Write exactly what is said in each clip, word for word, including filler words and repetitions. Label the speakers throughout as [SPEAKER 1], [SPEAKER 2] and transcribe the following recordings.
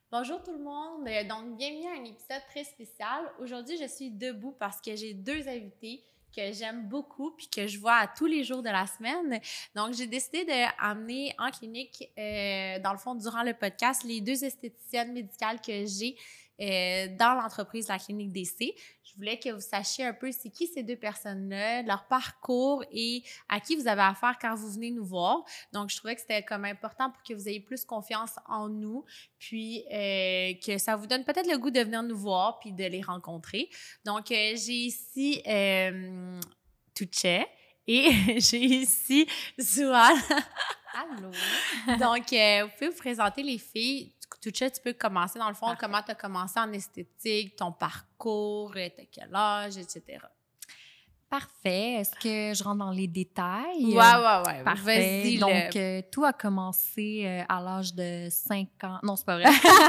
[SPEAKER 1] Bonjour tout le monde, Euh, donc bienvenue à un épisode très spécial. Aujourd'hui, je suis debout parce que j'ai deux invités que j'aime beaucoup puis que je vois à tous les jours de la semaine. Donc, j'ai décidé d'amener en clinique, euh, dans le fond, durant le podcast, les deux esthéticiennes médicales que j'ai euh, dans l'entreprise La Clinique D C. Je voulais que vous sachiez un peu c'est qui ces deux personnes-là, leur parcours et à qui vous avez affaire quand vous venez nous voir. Donc, je trouvais que c'était comme important pour que vous ayez plus confiance en nous, puis euh, que ça vous donne peut-être le goût de venir nous voir puis de les rencontrer. Donc, euh, j'ai ici euh, Tuche et j'ai ici Zoual.
[SPEAKER 2] Allô?
[SPEAKER 1] Donc, euh, vous pouvez vous présenter les filles. Tuche, tu peux commencer dans le fond.
[SPEAKER 2] Parfait.
[SPEAKER 1] Comment tu as commencé en esthétique, ton parcours, t'as quel âge, et cetera.
[SPEAKER 2] Parfait. Est-ce que je rentre dans les détails?
[SPEAKER 1] Ouais, ouais, ouais.
[SPEAKER 2] Parfait.
[SPEAKER 1] Vas-y.
[SPEAKER 2] Donc,
[SPEAKER 1] le...
[SPEAKER 2] euh, tout a commencé euh, à l'âge de cinq ans. Non, c'est pas vrai.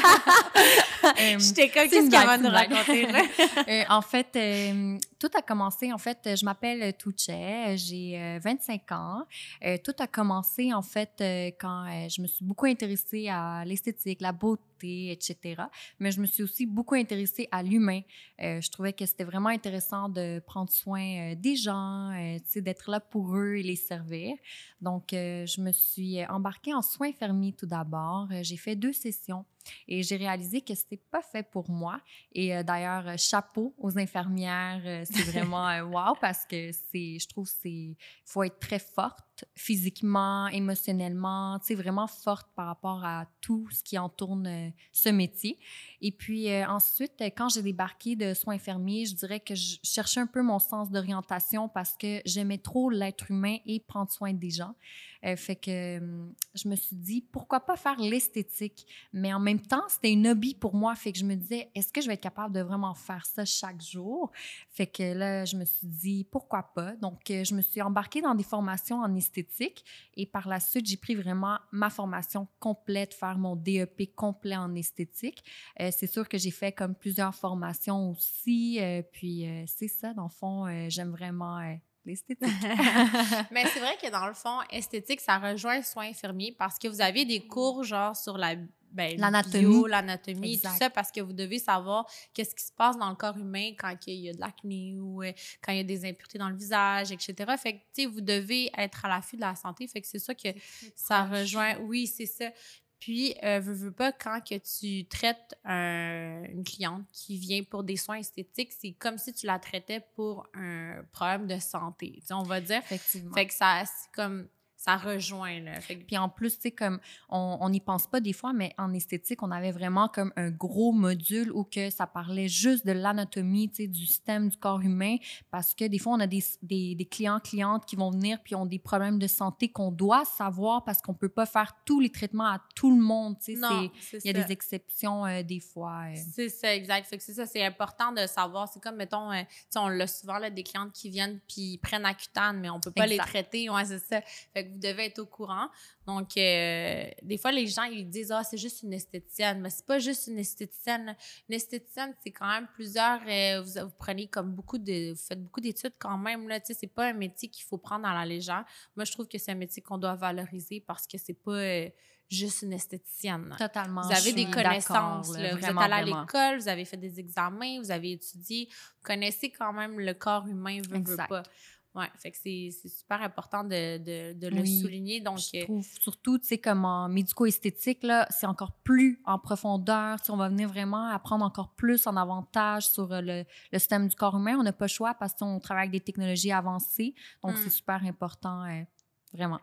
[SPEAKER 1] euh, J'étais comme, qu'est-ce qu'elle va nous raconter, là?
[SPEAKER 2] euh, en fait, euh, tout a commencé, en fait, je m'appelle Tuche, j'ai euh, vingt-cinq ans. Euh, tout a commencé, en fait, euh, quand euh, je me suis beaucoup intéressée à l'esthétique, la beauté, et cetera. Mais je me suis aussi beaucoup intéressée à l'humain. Euh, je trouvais que c'était vraiment intéressant de prendre soin euh, des gens, euh, tu sais, d'être là pour eux et les servir. Donc, euh, je me suis embarquée en soins infirmiers tout d'abord. Euh, j'ai fait deux sessions et j'ai réalisé que c'était pas fait pour moi. Et euh, d'ailleurs, euh, chapeau aux infirmières, euh, c'est vraiment euh, wow parce que c'est, je trouve, c'est, faut être très forte physiquement, émotionnellement, tu sais, vraiment forte par rapport à tout ce qui entoure euh, ce métier. Et puis euh, ensuite, quand j'ai débarqué de soins infirmiers, je dirais que je cherchais un peu mon sens d'orientation parce que j'aimais trop l'être humain et prendre soin des gens. Euh, fait que euh, je me suis dit, pourquoi pas faire l'esthétique? Mais en même temps, c'était une hobby pour moi. Fait que je me disais, est-ce que je vais être capable de vraiment faire ça chaque jour? Fait que là, je me suis dit, pourquoi pas? Donc, euh, je me suis embarquée dans des formations en esthétique et par la suite, j'ai pris vraiment ma formation complète, faire mon D E P complet en esthétique. Euh, c'est sûr que j'ai fait comme plusieurs formations aussi. Euh, puis, euh, c'est ça, dans le fond, euh, j'aime vraiment... Euh, l'esthétique.
[SPEAKER 1] Mais c'est vrai que dans le fond, esthétique, ça rejoint soins infirmiers parce que vous avez des cours genre sur la ben,
[SPEAKER 2] L'anatomie.
[SPEAKER 1] bio, l'anatomie,
[SPEAKER 2] Exact.
[SPEAKER 1] tout ça, parce que vous devez savoir qu'est-ce qui se passe dans le corps humain quand il y a de l'acné ou euh, quand il y a des impuretés dans le visage, et cetera. Fait que, tu sais, vous devez être à l'affût de la santé. Fait que c'est ça que ça rejoint. Oui, c'est ça. Puis, euh, veux, veux pas, quand que tu traites un, une cliente qui vient pour des soins esthétiques, c'est comme si tu la traitais pour un problème de santé, tu sais, on va dire.
[SPEAKER 2] Effectivement.
[SPEAKER 1] Fait que ça, c'est comme, ça rejoint, là. Fait que...
[SPEAKER 2] Puis en plus, tu sais, comme, on n'y pense pas des fois, mais en esthétique, on avait vraiment comme un gros module où que ça parlait juste de l'anatomie, tu sais, du système du corps humain, parce que des fois, on a des, des, des clients, clientes qui vont venir puis ont des problèmes de santé qu'on doit savoir parce qu'on peut pas faire tous les traitements à tout le monde, tu sais.
[SPEAKER 1] Non, c'est
[SPEAKER 2] il y a des exceptions euh, des fois. Euh.
[SPEAKER 1] C'est ça, exact. Fait que c'est ça, c'est important de savoir. C'est comme, mettons, euh, tu sais, on l'a souvent, là, des clientes qui viennent puis ils prennent Accutane, mais on peut pas
[SPEAKER 2] Exact.
[SPEAKER 1] les traiter. Ouais, c'est ça. Fait que vous devez être au courant. Donc, euh, des fois, les gens, ils disent, ah, c'est juste une esthéticienne. Mais c'est pas juste une esthéticienne. Une esthéticienne, c'est quand même plusieurs, euh, vous, vous prenez comme beaucoup de, vous faites beaucoup d'études quand même, là. Tu sais, c'est pas un métier qu'il faut prendre à la légère. Moi, je trouve que c'est un métier qu'on doit valoriser parce que c'est pas, euh, juste une esthéticienne.
[SPEAKER 2] Totalement.
[SPEAKER 1] Vous avez des connaissances.
[SPEAKER 2] Là,
[SPEAKER 1] là.
[SPEAKER 2] vraiment,
[SPEAKER 1] vous êtes allé
[SPEAKER 2] vraiment.
[SPEAKER 1] à l'école, vous avez fait des examens, vous avez étudié. Vous connaissez quand même le corps humain, veut, veut pas. Ouais, fait que c'est, c'est super important de, de, de le
[SPEAKER 2] oui,
[SPEAKER 1] souligner. Donc,
[SPEAKER 2] je trouve surtout, tu sais, comme en médico-esthétique, là, c'est encore plus en profondeur. Tu sais, on va venir vraiment apprendre encore plus en avantage sur le, le système du corps humain. On n'a pas le choix parce qu'on travaille avec des technologies avancées. Donc, mm. c'est super important. Euh, Vraiment.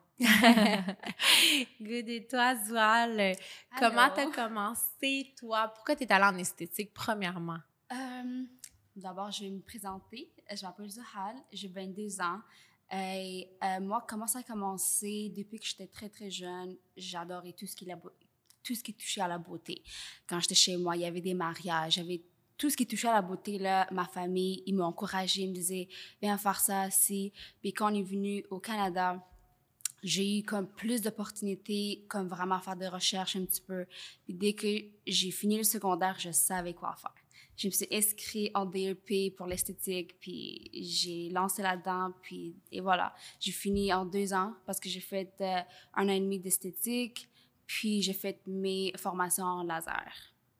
[SPEAKER 1] Good. Et toi, Zoual, comment t'as commencé, toi? Pourquoi t'es allée en esthétique, premièrement?
[SPEAKER 3] Euh, d'abord, je vais me présenter. Je m'appelle Zoual, j'ai vingt-deux ans. Et euh, moi, comment ça a commencé? Depuis que j'étais très, très jeune, j'adorais tout ce qui, la, tout ce qui touchait à la beauté. Quand j'étais chez moi, il y avait des mariages, j'avais tout ce qui touchait à la beauté, là, ma famille, ils m'ont encouragée, ils me disaient, viens faire ça, si. Puis quand on est venu au Canada, j'ai eu comme plus d'opportunités, comme vraiment faire des recherches un petit peu. Puis dès que j'ai fini le secondaire, je savais quoi faire. Je me suis inscrite en D E P pour l'esthétique, puis j'ai lancé là-dedans, puis et voilà. J'ai fini en deux ans parce que j'ai fait euh, un an et demi d'esthétique, puis j'ai fait mes formations en laser.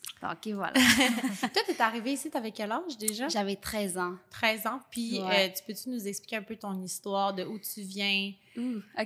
[SPEAKER 3] Donc, et voilà.
[SPEAKER 1] Toi, t'es arrivée ici, t'avais quel âge déjà?
[SPEAKER 3] J'avais treize ans.
[SPEAKER 1] treize ans. Puis,
[SPEAKER 3] Ouais.
[SPEAKER 1] euh, tu peux-tu nous expliquer un peu ton histoire, de où tu viens?
[SPEAKER 3] Ouh, OK.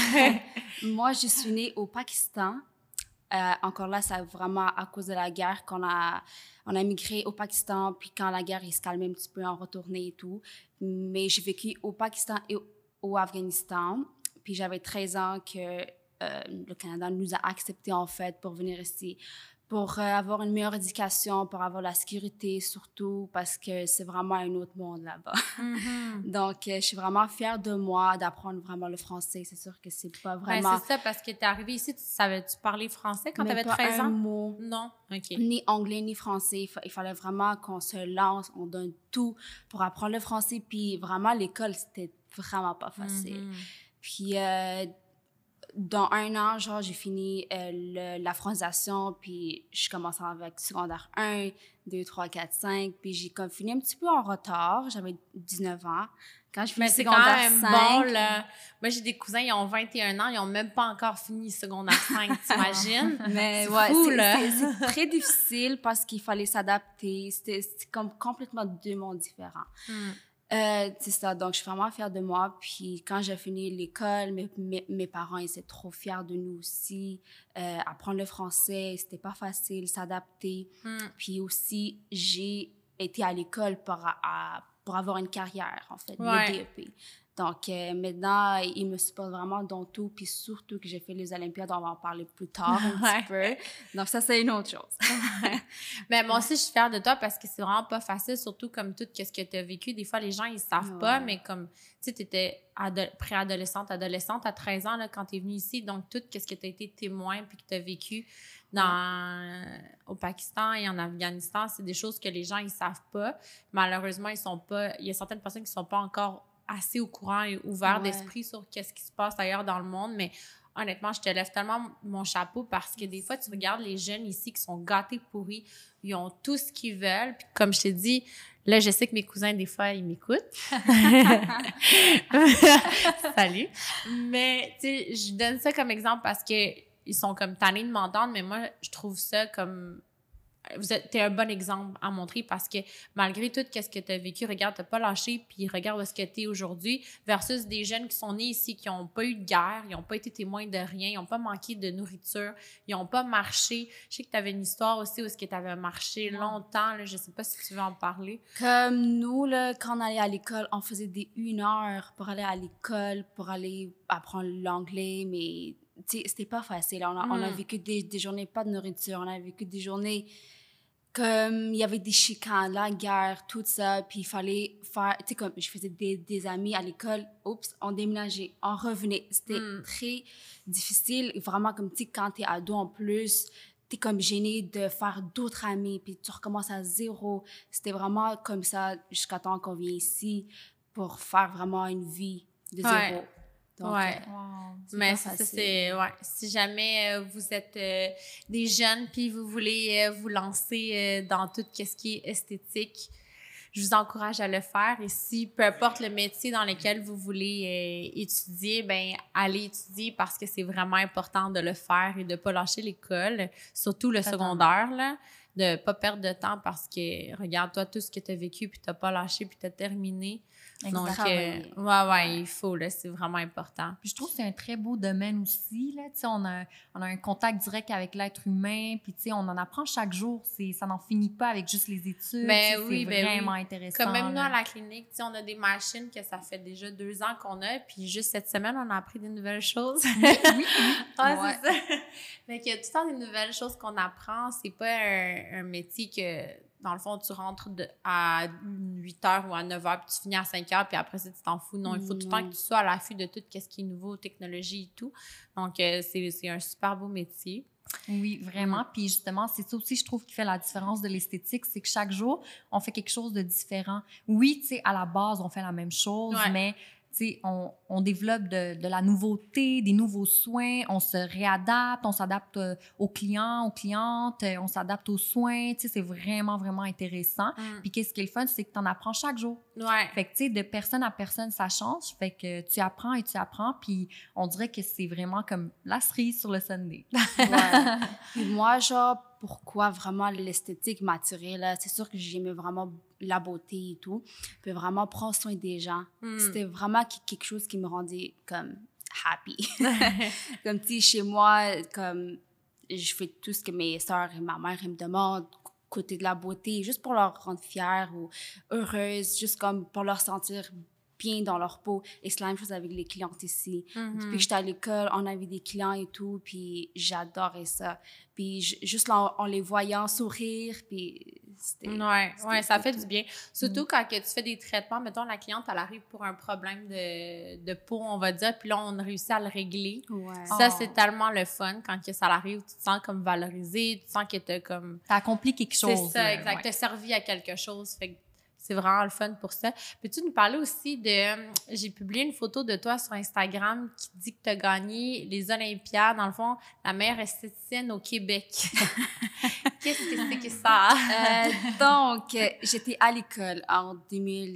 [SPEAKER 3] Moi, je suis née au Pakistan. Euh, encore là, c'est vraiment à cause de la guerre qu'on a, on a migré au Pakistan. Puis quand la guerre se calmait un petit peu, on retournait et tout. Mais j'ai vécu au Pakistan et au, au Afghanistan. Puis j'avais treize ans que euh, le Canada nous a acceptés, en fait, pour venir ici. Pour euh, avoir une meilleure éducation, pour avoir la sécurité surtout, parce que c'est vraiment un autre monde là-bas.
[SPEAKER 1] Mm-hmm.
[SPEAKER 3] Donc, euh, je suis vraiment fière de moi, d'apprendre vraiment le français. C'est sûr que c'est pas vraiment...
[SPEAKER 1] Ben, c'est ça, parce que t'es arrivée ici, tu savais-tu parler français quand
[SPEAKER 3] mais
[SPEAKER 1] t'avais
[SPEAKER 3] pas
[SPEAKER 1] treize
[SPEAKER 3] un
[SPEAKER 1] ans?
[SPEAKER 3] mot,
[SPEAKER 1] Non? OK.
[SPEAKER 3] ni anglais, ni français. Il, fa- il fallait vraiment qu'on se lance, on donne tout pour apprendre le français. Puis vraiment, l'école, c'était vraiment pas facile.
[SPEAKER 1] Mm-hmm.
[SPEAKER 3] Puis... Euh, dans un an, genre, j'ai fini euh, le, la francisation, puis je commence avec secondaire un, deux, trois, quatre, cinq, puis j'ai comme fini un petit peu en retard. J'avais dix-neuf ans. Quand je finis
[SPEAKER 1] Mais c'est
[SPEAKER 3] secondaire
[SPEAKER 1] quand même
[SPEAKER 3] cinq...
[SPEAKER 1] bon, là. Moi, j'ai des cousins, ils ont vingt et un ans, ils ont même pas encore fini secondaire cinq, t'imagines?
[SPEAKER 3] Mais
[SPEAKER 1] c'est
[SPEAKER 3] ouais,
[SPEAKER 1] fou,
[SPEAKER 3] c'est,
[SPEAKER 1] là.
[SPEAKER 3] c'est, c'est très difficile parce qu'il fallait s'adapter. C'était, c'était comme complètement deux mondes différents.
[SPEAKER 1] Mm.
[SPEAKER 3] Euh, c'est ça, donc je suis vraiment fière de moi. Puis quand j'ai fini l'école, mes, mes, mes parents ils étaient trop fiers de nous aussi. Euh, apprendre le français, c'était pas facile, s'adapter.
[SPEAKER 1] Mm.
[SPEAKER 3] Puis aussi, j'ai été à l'école pour, à, pour avoir une carrière, en fait,
[SPEAKER 1] Ouais.
[SPEAKER 3] le D E P. Donc euh, maintenant, ils me supportent vraiment dans tout. Puis surtout que j'ai fait les Olympiades, on va en parler plus tard un
[SPEAKER 1] Ouais.
[SPEAKER 3] petit peu. Donc ça, c'est une autre chose.
[SPEAKER 1] Mais moi aussi, je suis fière de toi parce que c'est vraiment pas facile, surtout comme tout ce que tu as vécu. Des fois, les gens, ils savent
[SPEAKER 3] Ouais.
[SPEAKER 1] pas, mais comme, tu sais, tu étais ado- préadolescente, adolescente à treize ans là, quand tu es venue ici. Donc, tout ce que tu as été témoin puis que tu as vécu dans, au Pakistan et en Afghanistan, c'est des choses que les gens, ils savent pas. Malheureusement, ils sont pas... Il y a certaines personnes qui sont pas encore assez au courant et ouverts
[SPEAKER 3] Ouais.
[SPEAKER 1] d'esprit sur qu'est-ce qui se passe ailleurs dans le monde, mais honnêtement, je te lève tellement mon chapeau parce que des fois, tu regardes les jeunes ici qui sont gâtés pourris, ils ont tout ce qu'ils veulent. Puis comme je t'ai dit, là, je sais que mes cousins, des fois, ils m'écoutent. Salut! Mais, tu sais, je donne ça comme exemple parce que ils sont comme tannés de m'entendre, mais moi, je trouve ça comme... Vous êtes, t'es un bon exemple à montrer parce que malgré tout ce que tu as vécu, regarde, t'as pas lâché, puis regarde où est-ce que t'es aujourd'hui, versus des jeunes qui sont nés ici, qui n'ont pas eu de guerre, ils n'ont pas été témoins de rien, ils n'ont pas manqué de nourriture, ils n'ont pas marché. Je sais que tu avais une histoire aussi où est-ce que tu avais marché longtemps, là, je sais pas si tu veux en parler.
[SPEAKER 3] Comme nous, là, quand on allait à l'école, on faisait des une heure pour aller à l'école, pour aller apprendre l'anglais, mais tu sais, c'était pas facile. On a,
[SPEAKER 1] Mm.
[SPEAKER 3] on a vécu des, des journées pas de nourriture, on a vécu des journées comme il y avait des chicanes, la guerre, tout ça, puis il fallait faire, tu sais, comme je faisais des, des amis à l'école, oups, on déménageait, on revenait. C'était
[SPEAKER 1] Mm.
[SPEAKER 3] très difficile, vraiment comme, tu sais, quand t'es ado en plus, t'es comme gêné de faire d'autres amis, puis tu recommences à zéro. C'était vraiment comme ça jusqu'à temps qu'on vient ici pour faire vraiment une vie de
[SPEAKER 1] Ouais.
[SPEAKER 3] zéro. Donc,
[SPEAKER 1] Ouais.
[SPEAKER 3] euh,
[SPEAKER 2] Wow.
[SPEAKER 3] c'est
[SPEAKER 1] Mais
[SPEAKER 3] pas
[SPEAKER 1] ça,
[SPEAKER 3] facile.
[SPEAKER 1] c'est... Ouais. Si jamais euh, vous êtes euh, des jeunes puis vous voulez euh, vous lancer euh, dans tout ce qui est esthétique, je vous encourage à le faire. Et si, peu importe le métier dans lequel vous voulez euh, étudier, ben allez étudier parce que c'est vraiment important de le faire et de pas lâcher l'école, surtout le
[SPEAKER 2] Totalement.
[SPEAKER 1] secondaire, là, de pas perdre de temps parce que, regarde, toi, tout ce que tu as vécu puis tu n'as pas lâché puis tu as terminé. Donc, euh,
[SPEAKER 3] Travailler.
[SPEAKER 1] ouais, ouais, il faut, là, c'est vraiment important.
[SPEAKER 2] Puis je trouve que c'est un très beau domaine aussi. Là. Tu sais, On, a, on a un contact direct avec l'être humain, puis tu sais, on en apprend chaque jour. C'est, ça n'en finit pas avec juste les études.
[SPEAKER 1] Ben
[SPEAKER 2] Tu sais,
[SPEAKER 1] oui,
[SPEAKER 2] c'est
[SPEAKER 1] ben
[SPEAKER 2] vraiment
[SPEAKER 1] oui.
[SPEAKER 2] intéressant.
[SPEAKER 1] Comme même nous,
[SPEAKER 2] là.
[SPEAKER 1] à la clinique, tu sais, on a des machines que ça fait déjà deux ans qu'on a, puis juste cette semaine, on a appris des nouvelles choses.
[SPEAKER 2] Oui, oui.
[SPEAKER 1] Ouais,
[SPEAKER 3] Ouais.
[SPEAKER 1] c'est ça. Fait qu'il y a tout le temps des nouvelles choses qu'on apprend. C'est pas un, un métier que, dans le fond, tu rentres de, à huit heures ou à neuf heures, puis tu finis à cinq heures, puis après ça, tu t'en fous. Non, il faut tout le temps
[SPEAKER 3] Non.
[SPEAKER 1] que tu sois à l'affût de tout ce qui est nouveau, technologie et tout. Donc, euh, c'est, c'est un super beau métier.
[SPEAKER 2] Oui, vraiment. Puis justement, c'est ça aussi, je trouve, qui fait la différence de l'esthétique, c'est que chaque jour, on fait quelque chose de différent. Oui, tu sais, à la base, on fait la même chose,
[SPEAKER 1] Ouais.
[SPEAKER 2] mais tu sais, on, on développe de, de la nouveauté, des nouveaux soins, on se réadapte, on s'adapte euh, aux clients, aux clientes, euh, on s'adapte aux soins. Tu sais, c'est vraiment, vraiment intéressant.
[SPEAKER 1] Mm.
[SPEAKER 2] Puis qu'est-ce qui est le fun, c'est que tu en apprends chaque jour.
[SPEAKER 1] Ouais.
[SPEAKER 2] Fait que, tu sais, de personne à personne, ça change. Fait que tu apprends et tu apprends, puis on dirait que c'est vraiment comme la cerise sur le sundae.
[SPEAKER 3] Ouais. Puis moi, genre, pourquoi vraiment l'esthétique m'a attirée, là. C'est sûr que j'aimais vraiment la beauté et tout. Puis vraiment prendre soin des gens. Mm. C'était vraiment quelque chose qui me rendait comme happy. Comme, tu sais, chez moi, comme, je fais tout ce que mes soeurs et ma mère me demandent, côté de la beauté, juste pour leur rendre fière ou heureuse, juste comme pour leur sentir bien dans leur peau. Et c'est la même chose avec les clientes ici. Mm-hmm. Depuis que j'étais à l'école, on avait des clients et tout, puis j'adorais ça. Puis j- juste là, en, en les voyant sourire, puis c'était...
[SPEAKER 1] Ouais,
[SPEAKER 3] c'était,
[SPEAKER 1] ouais, ça fait
[SPEAKER 3] tout.
[SPEAKER 1] du bien. Surtout mm-hmm. quand que tu fais des traitements, mettons, la cliente, elle arrive pour un problème de, de peau, on va dire, puis là, on réussit à le régler.
[SPEAKER 3] Ouais.
[SPEAKER 1] Ça,
[SPEAKER 2] oh.
[SPEAKER 1] c'est tellement le fun quand que ça arrive. Tu te sens comme valorisé, tu sens que t'as comme...
[SPEAKER 2] T'as accompli quelque chose.
[SPEAKER 1] C'est ça, exact. Ouais. T'as servi à quelque chose, fait que c'est vraiment le fun pour ça. Peux-tu nous parler aussi de... J'ai publié une photo de toi sur Instagram qui dit que tu as gagné les Olympiades, dans le fond, la meilleure esthéticienne au Québec. Qu'est-ce que c'est que ça?
[SPEAKER 3] euh, donc, j'étais à l'école en deux mille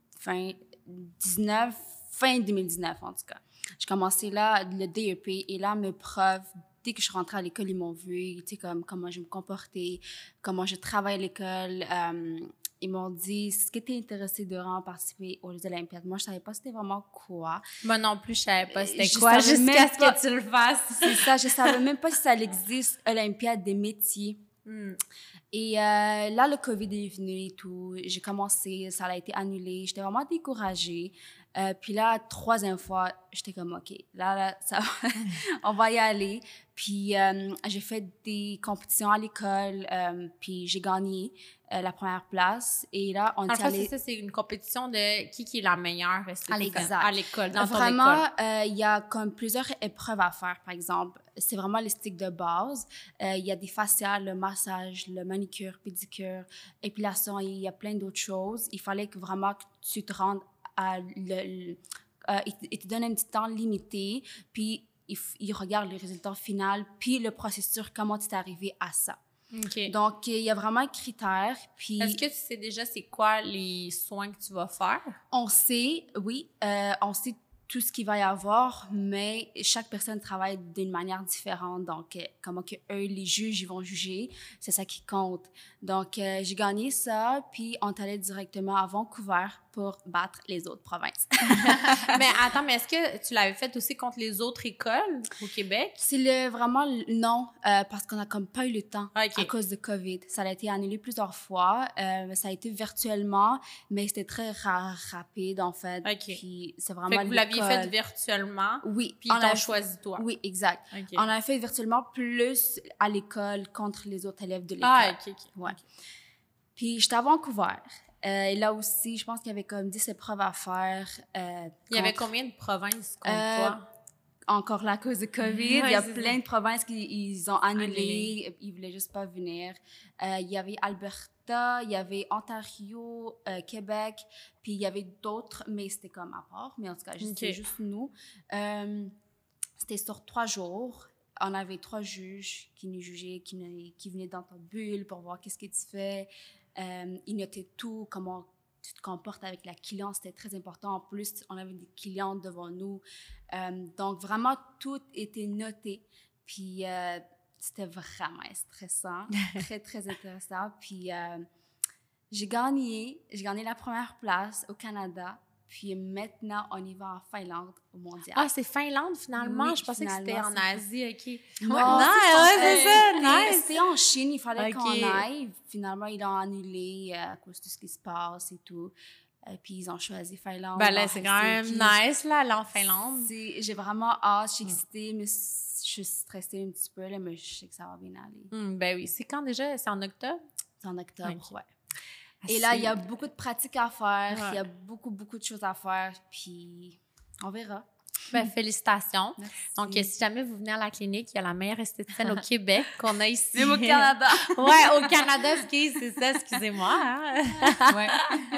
[SPEAKER 3] dix-neuf, fin deux mille dix-neuf en tout cas. J'ai commencé là, le D E P, et là, mes profs, dès que je suis rentrée à l'école, ils m'ont vu, tu sais, comme, comment je me comportais, comment je travaille à l'école. Euh, Ils m'ont dit, est-ce que tu es intéressée de vraiment participer aux Olympiades? Moi, je ne savais pas c'était vraiment quoi.
[SPEAKER 1] Moi non plus, je ne savais pas c'était
[SPEAKER 3] je
[SPEAKER 1] quoi, jusqu'à ce
[SPEAKER 3] pas...
[SPEAKER 1] que tu le fasses.
[SPEAKER 3] C'est ça, je ne savais même pas si ça existe, Olympiade des métiers. Mm. Et euh, là, le COVID est venu et tout. J'ai commencé, ça a été annulé. J'étais vraiment découragée. Euh, puis là, troisième fois, j'étais comme, OK, là, là ça va. On va y aller. Puis euh, j'ai fait des compétitions à l'école, euh, puis j'ai gagné euh, la première place. Et là, on
[SPEAKER 1] est allé... c'est ça, c'est une compétition de qui qui est la meilleure à l'école, à l'école, dans
[SPEAKER 3] vraiment,
[SPEAKER 1] ton école.
[SPEAKER 3] Vraiment, il euh, y a comme plusieurs épreuves à faire, par exemple. C'est vraiment l'esthétique de base. Il euh, y a des faciales, le massage, le manicure, pédicure, épilation, il y a plein d'autres choses. Il fallait que vraiment que tu te rendes à... Le, le, euh, il te donne un petit temps limité, puis il, il regarde le résultat final, puis le processus, comment tu es arrivé à ça.
[SPEAKER 1] Okay.
[SPEAKER 3] Donc, il y a vraiment un critère. Puis...
[SPEAKER 1] Est-ce que tu sais déjà c'est quoi les soins que tu vas faire?
[SPEAKER 3] On sait, oui, euh, on sait tout ce qu'il va y avoir, mais chaque personne travaille d'une manière différente. Donc, euh, comment que eux, les juges, ils vont juger, c'est ça qui compte. Donc, euh, j'ai gagné ça, puis on est allé directement à Vancouver pour battre les autres provinces.
[SPEAKER 1] Mais attends, mais est-ce que tu l'avais fait aussi contre les autres écoles au Québec?
[SPEAKER 3] C'est le, vraiment non, euh, parce qu'on n'a comme pas eu le temps
[SPEAKER 1] okay.
[SPEAKER 3] à cause de COVID. Ça a été annulé plusieurs fois. Euh, ça a été virtuellement, mais c'était très ra- rapide, en fait.
[SPEAKER 1] Okay.
[SPEAKER 3] Puis c'est vraiment
[SPEAKER 1] fait que vous l'aviez fait virtuellement?
[SPEAKER 3] Oui.
[SPEAKER 1] Puis ils t'ont choisi toi?
[SPEAKER 3] Oui, exact. Okay. On a fait virtuellement plus à l'école contre les autres élèves de l'école.
[SPEAKER 1] Ah, OK, OK.
[SPEAKER 3] Ouais. Okay. Puis j'étais à Vancouver. Euh, et là aussi, je pense qu'il y avait comme dix épreuves à faire. Euh,
[SPEAKER 1] il y avait combien de provinces contre euh, toi?
[SPEAKER 3] Encore là, à cause de COVID. Ouais, il y a plein
[SPEAKER 1] ça.
[SPEAKER 3] de provinces qui ils ont annulé. annulé. Ils ne voulaient juste pas venir. Euh, il y avait Alberta, il y avait Ontario, euh, Québec, puis il y avait d'autres, mais c'était comme à part. Mais en tout cas, okay. c'était juste nous. Euh, c'était sur trois jours. On avait trois juges qui nous jugeaient, qui, qui venaient dans ta bulle pour voir qu'est-ce que tu fais. Euh, ils notaient tout, comment tu te comportes avec la cliente, c'était très important. En plus, on avait des clientes devant nous. Euh, donc, vraiment, tout était noté. Puis, euh, c'était vraiment stressant, très, très intéressant. Puis, euh, j'ai gagné, j'ai gagné la première place au Canada. Puis maintenant, on y va en Finlande, au mondial.
[SPEAKER 1] Ah, c'est Finlande, finalement?
[SPEAKER 3] Oui,
[SPEAKER 1] je pensais
[SPEAKER 3] finalement,
[SPEAKER 1] que c'était en Asie, OK.
[SPEAKER 3] Non,
[SPEAKER 1] ouais,
[SPEAKER 3] c'est,
[SPEAKER 1] ouais, c'est ça, nice!
[SPEAKER 3] C'était en Chine, il fallait
[SPEAKER 1] okay.
[SPEAKER 3] qu'on aille. Finalement, ils l'ont annulé à cause de ce qui se passe et tout. Et puis, ils ont choisi Finlande.
[SPEAKER 1] Ben là, c'est quand même nice, là, aller en Finlande.
[SPEAKER 3] C'est, j'ai vraiment hâte, je suis excitée, mais je suis stressée un petit peu, là, mais je sais que ça va bien aller.
[SPEAKER 1] Mm, ben oui, c'est quand déjà? C'est en octobre?
[SPEAKER 3] C'est en octobre,
[SPEAKER 1] okay.
[SPEAKER 3] ouais. Et là, il y a beaucoup de pratiques à faire, il ouais. y a beaucoup, beaucoup de choses à faire, puis on verra.
[SPEAKER 1] Ben, félicitations.
[SPEAKER 3] Merci.
[SPEAKER 1] Donc, si jamais vous venez à la clinique, il y a la meilleure esthéticienne au Québec qu'on a ici.
[SPEAKER 3] Même au Canada.
[SPEAKER 1] Ouais, au Canada, c'est ça, excusez-moi. Hein? Ouais.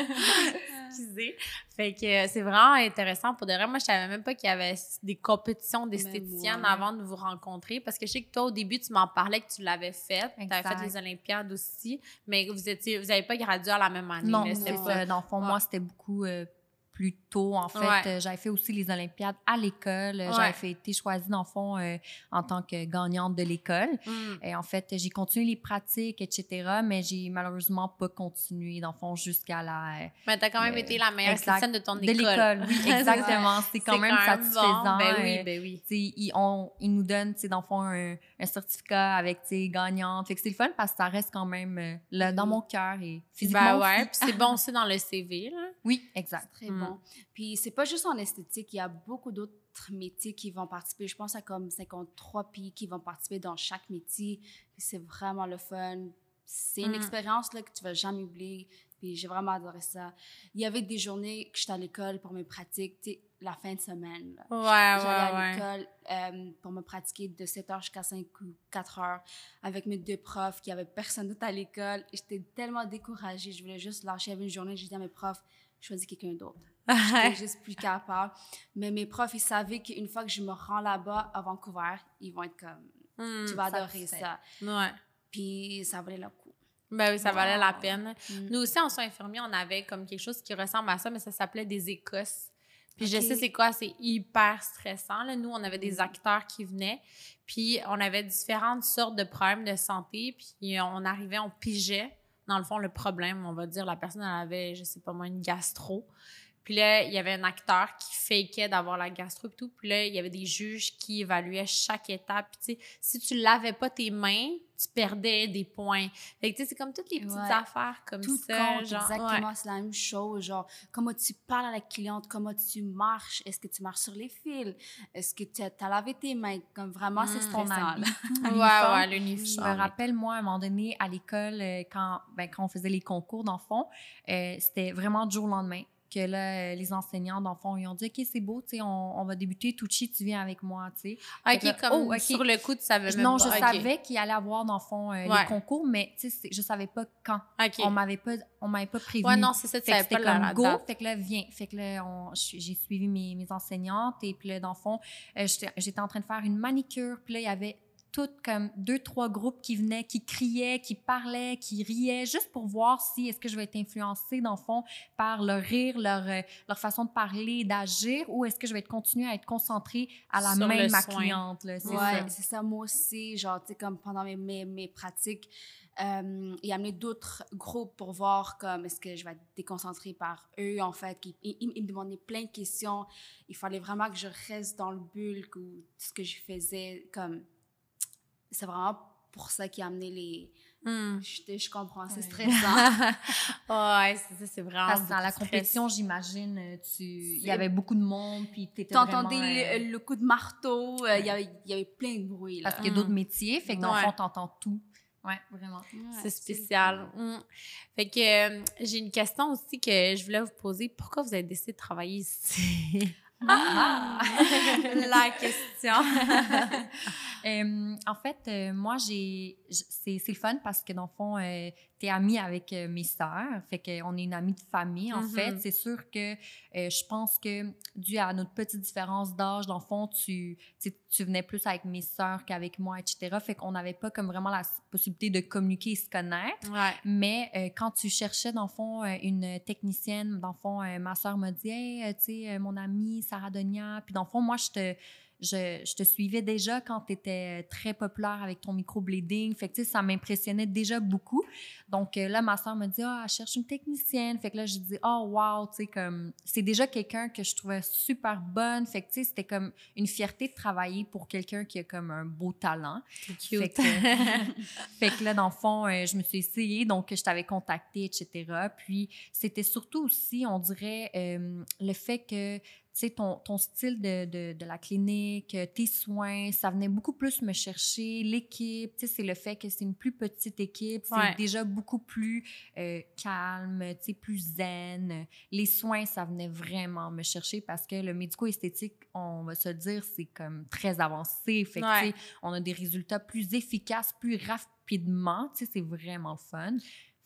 [SPEAKER 1] Excusez. Fait que c'est vraiment intéressant pour de vrai. Moi, je savais même pas qu'il y avait des compétitions d'esthéticiennes avant de vous rencontrer parce que je sais que toi, au début, tu m'en parlais que tu l'avais fait. Tu avais fait les Olympiades aussi, mais vous étiez, vous n'avez pas gradué à la même année.
[SPEAKER 2] Non, c'est ça. Dans le fond, ouais. moi, c'était beaucoup... Euh, plus tôt, en fait.
[SPEAKER 1] Ouais.
[SPEAKER 2] Euh, j'avais fait aussi les Olympiades à l'école.
[SPEAKER 1] Ouais.
[SPEAKER 2] J'avais fait, été choisie, dans le fond, euh, en tant que gagnante de l'école.
[SPEAKER 1] Mm.
[SPEAKER 2] Et en fait, j'ai continué les pratiques, et cetera, mais j'ai malheureusement pas continué, dans le fond, jusqu'à la... euh,
[SPEAKER 1] Mais t'as quand même
[SPEAKER 2] le-
[SPEAKER 1] été la meilleure
[SPEAKER 2] exact.
[SPEAKER 1] esthéticienne de ton
[SPEAKER 2] De
[SPEAKER 1] école.
[SPEAKER 2] l'école, oui, exactement. C'est quand
[SPEAKER 1] C'est
[SPEAKER 2] même
[SPEAKER 1] quand même
[SPEAKER 2] satisfaisant.
[SPEAKER 1] bon. Ben oui,
[SPEAKER 2] euh,
[SPEAKER 1] ben oui.
[SPEAKER 2] tu sais, ils, on- ils nous donnent, tu sais, dans le fond, un, un certificat avec, tu sais, gagnante. Fait que c'est le fun parce que ça reste quand même euh, là, dans
[SPEAKER 3] Oui.
[SPEAKER 2] mon cœur et physiquement
[SPEAKER 1] Ben ouais,
[SPEAKER 2] aussi.
[SPEAKER 1] puis c'est bon aussi dans le C V, là.
[SPEAKER 2] Oui, exact.
[SPEAKER 3] C'est très
[SPEAKER 1] Mm.
[SPEAKER 3] bon. Puis c'est pas juste en esthétique, il y a beaucoup d'autres métiers qui vont participer. Je pense à comme cinquante-trois pays qui vont participer dans chaque métier. Puis c'est vraiment le fun. C'est une
[SPEAKER 1] Mm.
[SPEAKER 3] expérience là, que tu vas jamais oublier. Puis j'ai vraiment adoré ça. Il y avait des journées que j'étais à l'école pour mes pratiques, tu sais, la fin de semaine. Là.
[SPEAKER 1] Ouais,
[SPEAKER 3] J'allais
[SPEAKER 1] ouais,
[SPEAKER 3] à
[SPEAKER 1] ouais.
[SPEAKER 3] l'école euh, pour me pratiquer de sept heures jusqu'à cinq ou quatre heures avec mes deux profs, qui avait personne d'autre à l'école. Et j'étais tellement découragée. Je voulais juste lâcher. Il y avait une journée, j'ai dit à mes profs, choisis quelqu'un d'autre. J'étais juste plus capable. Mais mes profs, ils savaient qu'une fois que je me rends là-bas à Vancouver, ils vont être comme,
[SPEAKER 1] Mm,
[SPEAKER 3] tu vas adorer
[SPEAKER 2] satisfait.
[SPEAKER 3] ça.
[SPEAKER 1] Ouais.
[SPEAKER 3] Puis ça valait le coup.
[SPEAKER 1] Ben oui, ça valait la
[SPEAKER 3] Wow.
[SPEAKER 1] peine.
[SPEAKER 3] Mm.
[SPEAKER 1] Nous aussi, en soins infirmiers, on avait comme quelque chose qui ressemble à ça, mais ça s'appelait des écosses. Puis je
[SPEAKER 3] Ok.
[SPEAKER 1] sais c'est quoi, c'est hyper stressant. Là. Nous, on avait des
[SPEAKER 3] Mm.
[SPEAKER 1] acteurs qui venaient, puis on avait différentes sortes de problèmes de santé, puis on arrivait, on pigeait, dans le fond, le problème. On va dire, la personne, elle avait, je sais pas moi, une gastro. Puis là, il y avait un acteur qui fakeait d'avoir la gastro et tout. Puis là, il y avait des juges qui évaluaient chaque étape. Puis tu sais, si tu lavais pas tes mains, tu perdais des points. Fait que tu sais, c'est comme toutes les petites
[SPEAKER 3] Ouais.
[SPEAKER 1] affaires comme
[SPEAKER 3] Tout
[SPEAKER 1] ça.
[SPEAKER 3] compte,
[SPEAKER 1] genre,
[SPEAKER 3] exactement, c'est la même chose. Genre, comment tu parles à la cliente, comment tu marches, est-ce que tu marches sur les fils, est-ce que tu as lavé tes mains, comme vraiment, c'est
[SPEAKER 1] Mm.
[SPEAKER 2] Ton
[SPEAKER 3] stressant.
[SPEAKER 2] habit.
[SPEAKER 1] Ouais,
[SPEAKER 2] L'uniforme.
[SPEAKER 1] ouais,
[SPEAKER 2] Je
[SPEAKER 1] l'uniforme.
[SPEAKER 2] me rappelle, moi, à un moment donné, à l'école, euh, quand, ben, quand on faisait les concours, dans le fond, euh, c'était vraiment du jour au lendemain que là, euh, les enseignants, dans le fond, ils ont dit « OK, c'est beau, tu sais, on, on va débuter. Tucci, tu viens avec moi, tu sais. »
[SPEAKER 1] OK,
[SPEAKER 2] Fait que là,
[SPEAKER 1] comme
[SPEAKER 2] oh, OK.
[SPEAKER 1] sur le coup, tu savais même
[SPEAKER 2] Non,
[SPEAKER 1] pas.
[SPEAKER 2] je
[SPEAKER 1] OK.
[SPEAKER 2] savais qu'il allait avoir, dans le fond, euh,
[SPEAKER 1] Ouais.
[SPEAKER 2] les concours, mais tu sais, c'est- je savais pas quand.
[SPEAKER 1] OK.
[SPEAKER 2] On m'avait pas, on m'avait pas prévenu.
[SPEAKER 1] Ouais, non, c'est ça, tu
[SPEAKER 2] Fait que
[SPEAKER 1] savais pas
[SPEAKER 2] c'était
[SPEAKER 1] la
[SPEAKER 2] comme go,
[SPEAKER 1] date.
[SPEAKER 2] fait que là, viens. Fait que là, on- je- j'ai suivi mes, mes enseignantes et puis là, dans le fond, euh, j'étais j'étais en train de faire une manicure. Puis là, il y avait toutes comme deux, trois groupes qui venaient, qui criaient, qui parlaient, qui riaient, juste pour voir si est-ce que je vais être influencée, dans le fond, par leur rire, leur, euh, leur façon de parler, d'agir, ou est-ce que je vais être continuer à être concentrée à la
[SPEAKER 1] Sur
[SPEAKER 2] main
[SPEAKER 1] le
[SPEAKER 2] de ma
[SPEAKER 1] soin.
[SPEAKER 2] cliente, là, c'est
[SPEAKER 3] Ouais,
[SPEAKER 2] ça.
[SPEAKER 3] c'est ça, moi aussi. Genre, tu sais, comme pendant mes, mes, mes pratiques, euh, il amené d'autres groupes pour voir comme est-ce que je vais être déconcentrée par eux, en fait. Qui, ils, ils me demandaient plein de questions. Il fallait vraiment que je reste dans le bulk ou ce que je faisais. Comme, c'est vraiment pour ça qui a amené les...
[SPEAKER 1] Hmm.
[SPEAKER 3] Je, je comprends, c'est
[SPEAKER 2] Ouais.
[SPEAKER 3] stressant.
[SPEAKER 1] Ouais, c'est ça, c'est vraiment.
[SPEAKER 2] Parce que dans
[SPEAKER 1] beaucoup
[SPEAKER 2] la
[SPEAKER 1] de stress.
[SPEAKER 2] compétition, j'imagine, euh, tu... il y
[SPEAKER 3] C'est-
[SPEAKER 2] avait beaucoup de monde, puis t'étais
[SPEAKER 3] T'entendais
[SPEAKER 2] vraiment... euh,
[SPEAKER 3] le, le coup de marteau, euh, il y avait, il y avait plein de bruit, là.
[SPEAKER 2] Parce qu'il y a
[SPEAKER 1] Mm.
[SPEAKER 2] d'autres métiers, fait que dans le
[SPEAKER 1] Ouais.
[SPEAKER 2] fond, t'entends tout. Ouais, vraiment.
[SPEAKER 3] Ouais,
[SPEAKER 1] C'est
[SPEAKER 3] le
[SPEAKER 1] spécial.
[SPEAKER 3] fun.
[SPEAKER 1] Mm. Fait que euh, j'ai une question aussi que je voulais vous poser. Pourquoi vous avez décidé de travailler ici?
[SPEAKER 2] Ah!
[SPEAKER 1] La question.
[SPEAKER 2] Euh, en fait, euh, moi, j'ai, j- c'est, c'est le fun parce que dans le fond, euh, t'es amie avec euh, mes sœurs, fait qu'on est une amie de famille, en
[SPEAKER 1] Mhm.
[SPEAKER 2] fait. C'est sûr que euh, je pense que, dû à notre petite différence d'âge, dans le fond, tu, tu sais, tu venais plus avec mes sœurs qu'avec moi, et cetera. Fait qu'on n'avait pas comme vraiment la s- possibilité de communiquer et se connaître.
[SPEAKER 1] Ouais.
[SPEAKER 2] Mais euh, quand tu cherchais, dans le fond, euh, une technicienne, dans le fond, euh, ma soeur m'a dit « Hey, euh, tu sais, euh, mon amie Sarah Donia. » Puis dans le fond, moi, je te, je, je te suivais déjà quand tu étais très populaire avec ton microblading. Fait que, tu sais, ça m'impressionnait déjà beaucoup. Donc euh, là, ma soeur me dit « Ah, elle cherche une technicienne. » Fait que là, je dis « Oh, wow! » Tu sais, comme, c'est déjà quelqu'un que je trouvais super bonne. Fait que, tu sais, c'était comme une fierté de travailler pour quelqu'un qui a comme un beau talent.
[SPEAKER 1] C'est
[SPEAKER 2] Fait
[SPEAKER 1] cute.
[SPEAKER 2] que, fait que là, dans le fond, euh, je me suis essayée, donc je t'avais contacté, et cetera. Puis, c'était surtout aussi, on dirait, euh, le fait que, tu sais, ton, ton style de, de, de la clinique, tes soins, ça venait beaucoup plus me chercher. L'équipe, tu sais, c'est le fait que c'est une plus petite équipe, c'est
[SPEAKER 1] Ouais.
[SPEAKER 2] déjà beaucoup plus euh, calme, tu sais, plus zen. Les soins, ça venait vraiment me chercher parce que le médico-esthétique, on va se le dire, c'est comme très avancé. Fait que,
[SPEAKER 1] Ouais.
[SPEAKER 2] tu sais, on a des résultats plus efficaces, plus rapidement. Tu sais, c'est vraiment le fun.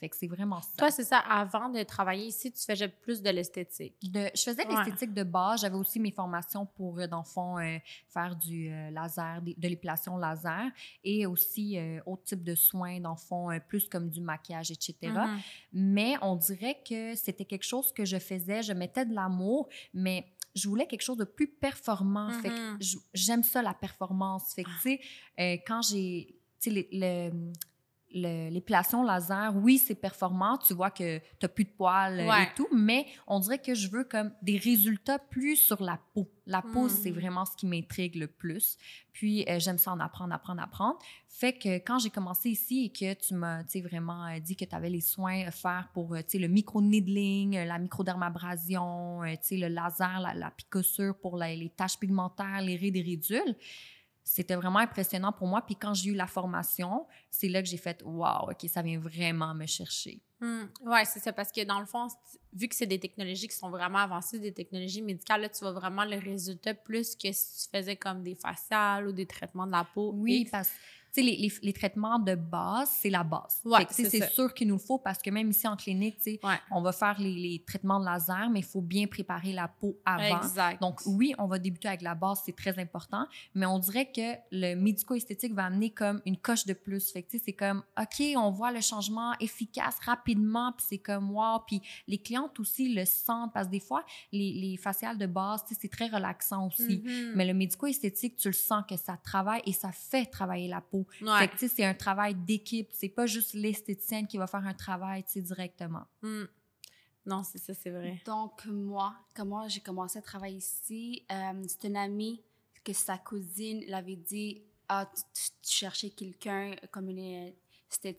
[SPEAKER 2] Fait que c'est vraiment ça.
[SPEAKER 1] Toi, c'est ça, avant de travailler ici, tu faisais plus de l'esthétique.
[SPEAKER 2] De, je faisais de l'esthétique ouais. de base. J'avais aussi mes formations pour, dans le fond, euh, faire du euh, laser, de, de l'épilation laser et aussi euh, autres types de soins, dans le fond, euh, plus comme du maquillage, et cetera. Mm-hmm. Mais on dirait que c'était quelque chose que je faisais. Je mettais de l'amour, mais je voulais quelque chose de plus performant. Mm-hmm. Fait que j'aime ça, la performance. Fait que, tu sais, euh, quand j'ai... Tu sais, le... le Le, l'épilation laser, oui, c'est performant. Tu vois que tu n'as plus de poils ouais. et tout, mais on dirait que je veux comme des résultats plus sur la peau. La peau, mm. c'est vraiment ce qui m'intrigue le plus. Puis, euh, j'aime ça en apprendre, apprendre, apprendre. Fait que quand j'ai commencé ici et que tu m'as vraiment dit que tu avais les soins à faire pour le micro-needling, la microdermabrasion, le laser, la, la picossure pour la, les taches pigmentaires, les rides et ridules, c'était vraiment impressionnant pour moi. Puis quand j'ai eu la formation, c'est là que j'ai fait « Wow, OK, ça vient vraiment me chercher.
[SPEAKER 1] Mmh. » Oui, c'est ça. Parce que dans le fond, vu que c'est des technologies qui sont vraiment avancées, des technologies médicales, là, tu vois vraiment le résultat plus que si tu faisais comme des faciales ou des traitements de la peau.
[SPEAKER 2] Oui, X. Parce que les, les, les traitements de base, c'est la base.
[SPEAKER 1] Ouais,
[SPEAKER 2] c'est c'est sûr qu'il nous le faut parce que même ici en clinique, ouais. on va faire les, les traitements de laser, mais il faut bien préparer la peau avant.
[SPEAKER 1] Exact.
[SPEAKER 2] Donc oui, on va débuter avec la base, c'est très important, mais on dirait que le médico-esthétique va amener comme une coche de plus. Fait que c'est comme, OK, on voit le changement efficace rapidement, puis c'est comme wow. Puis les clientes aussi le sentent parce que des fois, les, les faciales de base, c'est très relaxant aussi. Mm-hmm. Mais le médico-esthétique, tu le sens que ça travaille et ça fait travailler la peau.
[SPEAKER 1] Ouais.
[SPEAKER 2] Fait que, tu sais, c'est un travail d'équipe. C'est pas juste l'esthéticienne qui va faire un travail, tu sais, directement.
[SPEAKER 1] Mm. Non, c'est ça, c'est vrai.
[SPEAKER 3] Donc, moi, comment j'ai commencé à travailler ici, euh, c'est une amie que sa cousine l'avait dit « Ah, tu, tu cherchais quelqu'un comme une esthéticienne. »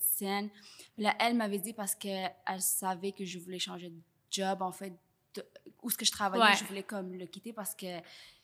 [SPEAKER 3] Là, elle m'avait dit parce qu'elle savait que je voulais changer de job, en fait, de, où est-ce que je travaillais, ouais. je voulais comme le quitter parce que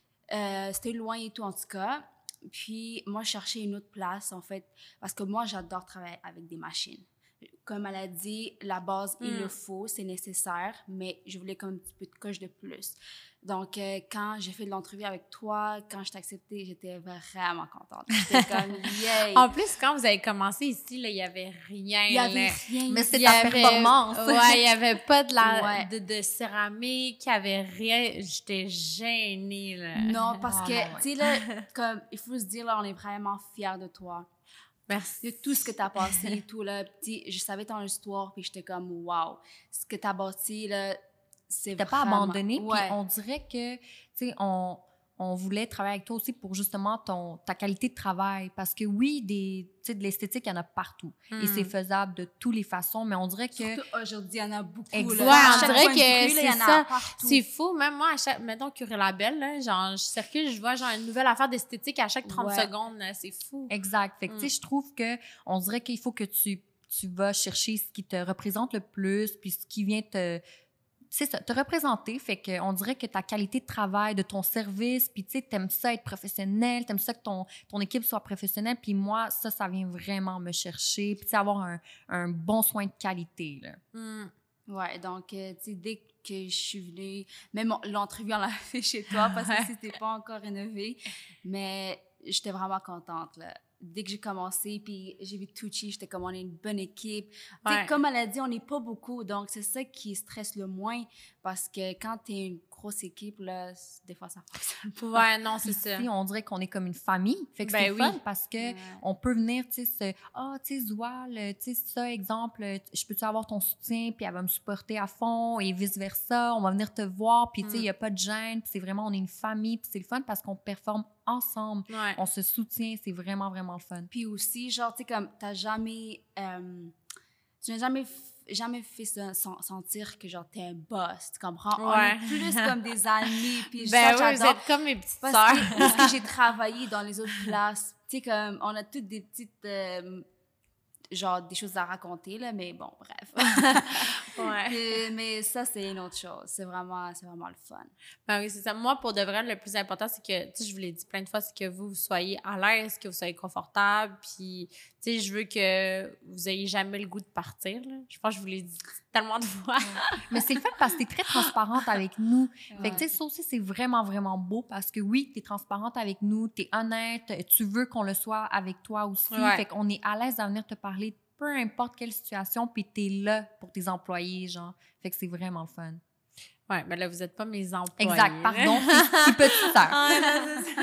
[SPEAKER 3] euh, c'était loin et tout, en tout cas. Puis, moi, je cherchais une autre place, en fait, parce que moi, j'adore travailler avec des machines. Comme elle a dit, la base, mm. il le faut, c'est nécessaire, mais je voulais comme un petit peu de coche de plus. Donc, euh, quand j'ai fait de l'entrevue avec toi, quand je t'ai acceptée, j'étais vraiment contente. J'étais comme, yay!
[SPEAKER 1] En plus, quand vous avez commencé ici, là, il n'y avait rien.
[SPEAKER 3] Il n'y avait là. rien.
[SPEAKER 2] Mais c'était ta performance.
[SPEAKER 1] Ouais, il n'y avait pas de, la, ouais. de, de céramique, il n'y avait rien. J'étais gênée, là.
[SPEAKER 3] Non, parce oh, que, tu sais, là, comme, il faut se dire, là, on est vraiment fiers de toi.
[SPEAKER 1] Merci.
[SPEAKER 3] De tout ce que tu as passé et tout, là. Petit, je savais ton histoire, puis j'étais comme, wow, ce que tu as bâti, là, c'est
[SPEAKER 2] T'as
[SPEAKER 3] vraiment...
[SPEAKER 2] pas abandonné,
[SPEAKER 3] ouais.
[SPEAKER 2] puis on dirait que, tu sais, on, on voulait travailler avec toi aussi pour justement ton, ta qualité de travail. Parce que oui, des, tu sais, de l'esthétique, il y en a partout. Mm. Et c'est faisable de toutes les façons, mais on dirait que...
[SPEAKER 3] Surtout aujourd'hui, il y en a beaucoup.
[SPEAKER 1] Exact. Ouais, on dirait que c'est ça. C'est fou. Même moi, à chaque, mettons Curie Labelle, là, genre, je circule, je vois genre une nouvelle affaire d'esthétique à chaque trente ouais. secondes. Là, c'est fou.
[SPEAKER 2] Exact. Fait que, mm. tu sais, je trouve qu'on dirait qu'il faut que tu, tu vas chercher ce qui te représente le plus, puis ce qui vient te... c'est ça, te représenter, fait qu'on dirait que ta qualité de travail, de ton service, puis tu sais, t'aimes ça être professionnel, t'aimes ça que ton, ton équipe soit professionnelle, puis moi, ça, ça vient vraiment me chercher, puis tu sais, avoir un, un bon soin de qualité, là.
[SPEAKER 3] Mm. Ouais, donc, euh, tu sais, dès que je suis venue, même l'entrevue, on l'a fait chez toi, parce que c'était pas encore rénové, mais j'étais vraiment contente, là. Dès que j'ai commencé, puis j'ai vu Tucci, j'étais comme, on est une bonne équipe. Ouais. Comme elle a dit, on n'est pas beaucoup, donc c'est ça qui stresse le moins, parce que quand tu es une grosse équipe, là, des fois, ça fonctionne pas.
[SPEAKER 1] Ouais, non, c'est ça.
[SPEAKER 2] Ici, on dirait qu'on est comme une famille, fait que ben c'est oui. fun, parce que ouais. on peut venir, tu sais, ah, oh, tu sais, Zoual, tu sais, ça, exemple, je peux-tu avoir ton soutien, puis elle va me supporter à fond, et vice-versa, on va venir te voir, puis tu sais, il mm. n'y a pas de gêne, puis c'est vraiment, on est une famille, puis c'est le fun, parce qu'on performe ensemble,
[SPEAKER 1] ouais.
[SPEAKER 2] on se soutient, c'est vraiment, vraiment le fun.
[SPEAKER 3] Puis aussi, genre, tu sais, comme, t'as jamais, euh, tu n'as jamais, jamais fait se sentir que, genre, t'es un boss, tu comprends?
[SPEAKER 1] Ouais.
[SPEAKER 3] On est plus comme des amis, puis
[SPEAKER 1] ben
[SPEAKER 3] ça,
[SPEAKER 1] oui, vous êtes comme mes petites sœurs.
[SPEAKER 3] Parce que, parce que j'ai travaillé dans les autres places, tu sais, comme, on a toutes des petites... Euh, genre des choses à raconter, là, mais bon, bref.
[SPEAKER 1] ouais.
[SPEAKER 3] Et, mais ça, c'est une autre chose. C'est vraiment, c'est vraiment le fun.
[SPEAKER 1] Ben oui, c'est ça. Moi, pour de vrai, le plus important, c'est que, tu sais, je vous l'ai dit plein de fois, c'est que vous, vous soyez à l'aise, que vous soyez confortable, puis, tu sais, je veux que vous ayez jamais le goût de partir, là. Je pense que je vous l'ai dit tellement de fois.
[SPEAKER 2] Mais c'est le fait parce que t'es très transparente avec nous. Ouais. Fait que, tu sais, ça aussi, c'est vraiment, vraiment beau parce que oui, t'es transparente avec nous, t'es honnête, tu veux qu'on le soit avec toi aussi. Ouais. Fait qu'on est à l'aise à venir te parler peu importe quelle situation, puis t'es là pour tes employés, genre. Fait que c'est vraiment le fun.
[SPEAKER 1] Ouais, mais là, vous n'êtes pas mes employés.
[SPEAKER 2] Exact, pardon, tes petites sœurs.
[SPEAKER 1] Ah, non, c'est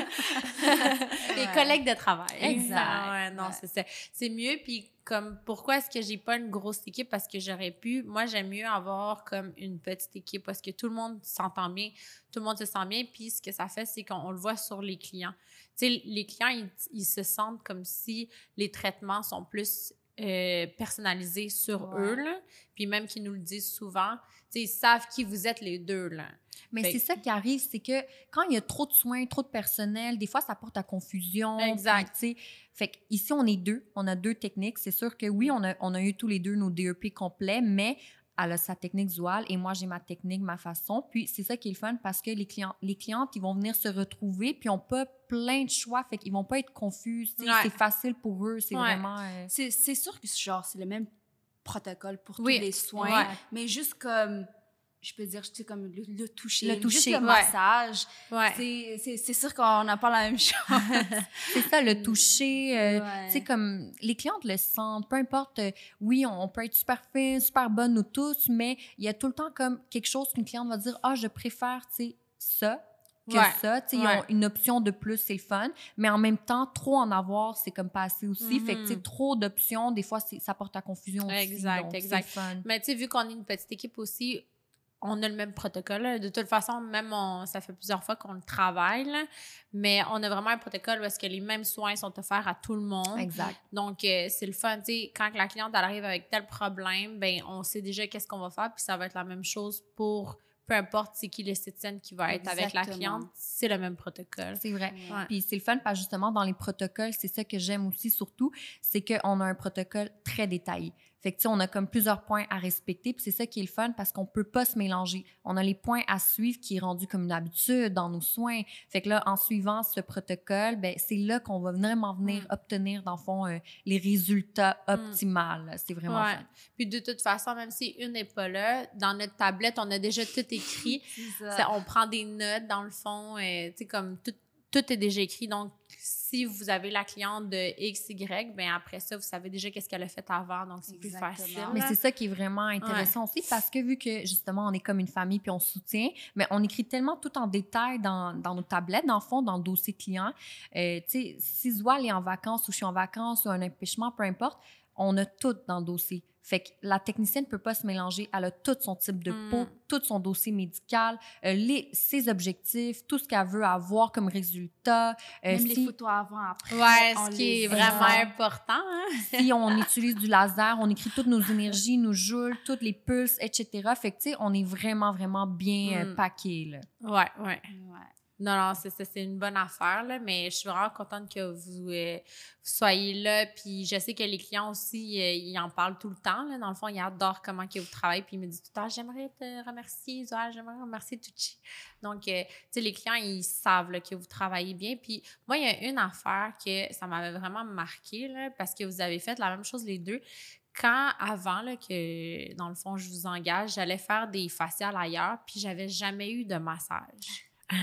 [SPEAKER 1] ça. Les
[SPEAKER 3] Ouais.
[SPEAKER 1] collègues de travail.
[SPEAKER 2] Exact.
[SPEAKER 1] Ah, ouais, non,
[SPEAKER 3] Ouais.
[SPEAKER 1] c'est ça. C'est mieux, puis comme, pourquoi est-ce que j'ai pas une grosse équipe? Parce que j'aurais pu, moi, j'aime mieux avoir comme une petite équipe parce que tout le monde s'entend bien, tout le monde se sent bien, puis ce que ça fait, c'est qu'on le voit sur les clients. Tu sais, les clients, ils, ils se sentent comme si les traitements sont plus euh, personnalisés sur
[SPEAKER 3] Ouais.
[SPEAKER 1] eux, là. Puis même qu'ils nous le disent souvent, tu sais, ils savent qui vous êtes les deux, là.
[SPEAKER 2] Mais
[SPEAKER 1] Fait-
[SPEAKER 2] c'est ça qui arrive, c'est que quand il y a trop de soins, trop de personnel, des fois, ça porte à confusion.
[SPEAKER 1] Exact.
[SPEAKER 2] Puis, tu sais, fait qu'ici, on est deux. On a deux techniques. C'est sûr que oui, on a, on a eu tous les deux nos D E P complets, mais elle a sa technique Zoal et moi, j'ai ma technique, ma façon. Puis, c'est ça qui est le fun parce que les, clients, les clientes, ils vont venir se retrouver puis ils n'ont pas plein de choix. Fait qu'ils vont pas être confus. tu sais,
[SPEAKER 1] Ouais.
[SPEAKER 2] C'est facile pour eux. C'est
[SPEAKER 1] Ouais.
[SPEAKER 2] vraiment... euh,
[SPEAKER 3] C'est, c'est sûr que genre, c'est le même protocole pour
[SPEAKER 1] Oui.
[SPEAKER 3] tous les soins,
[SPEAKER 1] Ouais.
[SPEAKER 3] mais juste comme, je peux dire, tu sais, comme le, le toucher,
[SPEAKER 2] Le toucher,
[SPEAKER 3] juste le
[SPEAKER 2] ouais.
[SPEAKER 3] massage,
[SPEAKER 1] Ouais.
[SPEAKER 3] c'est, c'est, c'est sûr qu'on n'a pas la même chose.
[SPEAKER 2] C'est ça, le toucher. euh,
[SPEAKER 3] Ouais.
[SPEAKER 2] Tu sais, comme les clientes le sentent, peu importe. euh, oui, on, on peut être super fin, super bonne, nous tous, mais il y a tout le temps comme quelque chose qu'une cliente va dire, ah, je préfère, tu sais, ça que
[SPEAKER 1] Ouais.
[SPEAKER 2] ça. Tu sais,
[SPEAKER 1] Ouais.
[SPEAKER 2] ils ont une option de plus, c'est le fun. Mais en même temps, trop en avoir, c'est comme pas assez aussi. Fait que, tu sais,
[SPEAKER 1] Mhm.
[SPEAKER 2] trop d'options, des fois, c'est- ça porte à confusion aussi.
[SPEAKER 1] Exact,
[SPEAKER 2] donc
[SPEAKER 1] exact.
[SPEAKER 2] c'est le fun.
[SPEAKER 1] Mais tu sais, vu qu'on est une petite équipe aussi, on a le même protocole. là. De toute façon, même on, ça fait plusieurs fois qu'on le travaille, là, mais on a vraiment un protocole où est-ce que les mêmes soins sont offerts à tout le monde.
[SPEAKER 2] Exact.
[SPEAKER 1] Donc, euh, c'est le fun. Tu sais, quand la cliente elle arrive avec tel problème, ben on sait déjà qu'est-ce qu'on va faire, puis ça va être la même chose pour peu importe c'est qui l'esthéticienne qui va être avec la
[SPEAKER 3] Exactement.
[SPEAKER 1] cliente, c'est le même protocole.
[SPEAKER 2] C'est vrai.
[SPEAKER 1] Ouais.
[SPEAKER 2] Puis c'est le fun parce que justement, dans les protocoles, c'est ça que j'aime aussi surtout, c'est qu'on a un protocole très détaillé. Fait que, tu sais, on a comme plusieurs points à respecter, puis c'est ça qui est le fun parce qu'on peut pas se mélanger. On a les points à suivre qui est rendu comme une habitude dans nos soins. Fait que là, en suivant ce protocole, ben c'est là qu'on va vraiment venir
[SPEAKER 1] Mm.
[SPEAKER 2] obtenir, dans le fond, euh, les résultats optimaux. C'est vraiment
[SPEAKER 1] Ouais.
[SPEAKER 2] fun.
[SPEAKER 1] Puis de toute façon, même si une n'est pas là, dans notre tablette, on a déjà tout écrit.
[SPEAKER 3] C'est
[SPEAKER 1] Ça,
[SPEAKER 3] ça.
[SPEAKER 1] on prend des notes dans le fond, euh, tu sais, comme tout, tout est déjà écrit. Donc, si vous avez la cliente de X, Y, bien après ça, vous savez déjà qu'est-ce qu'elle a fait avant, donc c'est plus
[SPEAKER 3] Exactement.
[SPEAKER 1] facile.
[SPEAKER 2] Mais
[SPEAKER 1] là.
[SPEAKER 2] c'est ça qui est vraiment intéressant aussi parce que vu que justement on est comme une famille puis on se soutient, mais on écrit tellement tout en détail dans, dans nos tablettes, dans le fond, dans le dossier client. Euh, tu sais, si Zoal est en vacances ou je suis en vacances ou un empêchement, peu importe, on a tout dans le dossier. Fait que la technicienne ne peut pas se mélanger. Elle a tout son type de
[SPEAKER 1] Mm.
[SPEAKER 2] peau, tout son dossier médical, euh, les, ses objectifs, tout ce qu'elle veut avoir comme résultat. Euh,
[SPEAKER 3] Même
[SPEAKER 2] si-
[SPEAKER 3] les photos avant, après.
[SPEAKER 1] Ouais,
[SPEAKER 3] on
[SPEAKER 1] ce qui
[SPEAKER 3] les
[SPEAKER 1] est
[SPEAKER 3] a.
[SPEAKER 1] vraiment important. Hein?
[SPEAKER 2] si on utilise du laser, on écrit toutes nos énergies, nos joules, toutes les pulses, et cetera. Fait que, tu sais, on est vraiment, vraiment bien euh,
[SPEAKER 1] Mm.
[SPEAKER 2] paqué, là.
[SPEAKER 1] Ouais, ouais.
[SPEAKER 3] Ouais.
[SPEAKER 1] Non, non, c'est ça, c'est une bonne affaire, là, mais je suis vraiment contente que vous, euh, vous soyez là. Puis je sais que les clients aussi, euh, ils en parlent tout le temps. Là. Dans le fond, ils adorent comment que vous travaillez. Puis ils me disent tout le temps, j'aimerais te remercier, Zoal, j'aimerais remercier Tucci. Donc, euh, tu sais, les clients, ils savent là, que vous travaillez bien. Puis moi, il y a une affaire que ça m'avait vraiment marqué, là, parce que vous avez fait la même chose les deux. Quand, avant là, que, dans le fond, je vous engage, j'allais faire des faciales ailleurs, puis j'avais jamais eu de massage.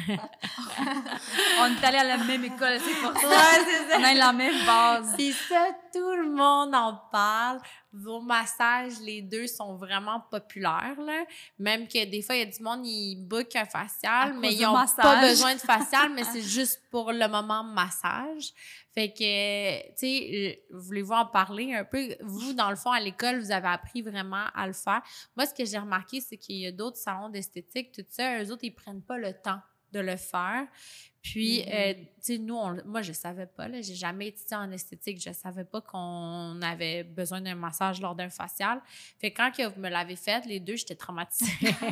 [SPEAKER 3] On est allé à la même école, c'est pour ça.
[SPEAKER 1] Ouais, c'est ça.
[SPEAKER 3] On a la même base.
[SPEAKER 1] C'est ça, tout le monde en parle. Vos massages, les deux, sont vraiment populaires, là. Même que des fois, il y a du monde, ils bookent un facial,
[SPEAKER 3] À
[SPEAKER 1] mais
[SPEAKER 3] cause
[SPEAKER 1] ils
[SPEAKER 3] du
[SPEAKER 1] n'ont
[SPEAKER 3] massage.
[SPEAKER 1] pas besoin de facial, mais c'est juste pour le moment massage. Fait que, tu sais, euh, voulez-vous en parler un peu? Vous, dans le fond, à l'école, vous avez appris vraiment à le faire. Moi, ce que j'ai remarqué, c'est qu'il y a d'autres salons d'esthétique, tout ça, eux autres, ils prennent pas le temps de le faire. Puis,
[SPEAKER 3] Mm-hmm.
[SPEAKER 1] euh, tu sais, nous, on, moi, je savais pas, là, j'ai jamais étudié en esthétique, je savais pas qu'on avait besoin d'un massage lors d'un facial. Fait que quand que vous me l'avez fait, les deux, j'étais traumatisée.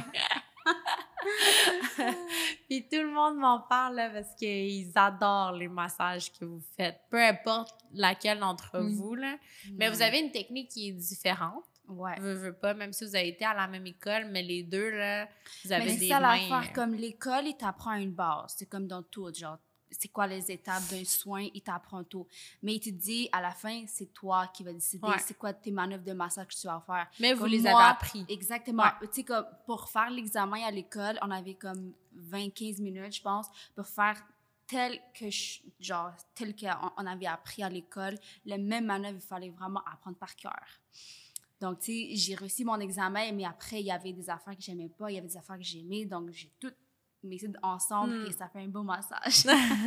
[SPEAKER 1] Puis tout le monde m'en parle, là, parce qu'ils adorent les massages que vous faites, peu importe laquelle d'entre
[SPEAKER 2] Oui.
[SPEAKER 1] vous, là. Mais vous avez une technique qui est différente.
[SPEAKER 3] Ouais.
[SPEAKER 1] Veux, veux pas, même si vous avez été à la même école, mais les deux, là, vous avez
[SPEAKER 3] Mais
[SPEAKER 1] des
[SPEAKER 3] c'est ça
[SPEAKER 1] mains...
[SPEAKER 3] l'affaire,
[SPEAKER 1] euh,
[SPEAKER 3] comme l'école, il t'apprend une base. C'est comme dans tout, genre, c'est quoi les étapes d'un soin, il t'apprend tout. Mais il te dit, à la fin, c'est toi qui vas décider
[SPEAKER 1] Ouais.
[SPEAKER 3] c'est quoi tes manœuvres de massage que tu vas faire.
[SPEAKER 1] Mais vous
[SPEAKER 3] Comme
[SPEAKER 1] les
[SPEAKER 3] moi,
[SPEAKER 1] avez appris.
[SPEAKER 3] Exactement.
[SPEAKER 1] Ouais.
[SPEAKER 3] Tu sais, comme pour faire l'examen à l'école, on avait comme vingt à quinze minutes, je pense, pour faire tel que, je, genre, tel qu'on on avait appris à l'école. Les mêmes manœuvres, il fallait vraiment apprendre par cœur. Donc, tu sais, j'ai réussi mon examen, mais après, il y avait des affaires que j'aimais pas, il y avait des affaires que j'aimais, donc j'ai tout mis ça ensemble
[SPEAKER 1] Mm.
[SPEAKER 3] et ça fait un beau massage.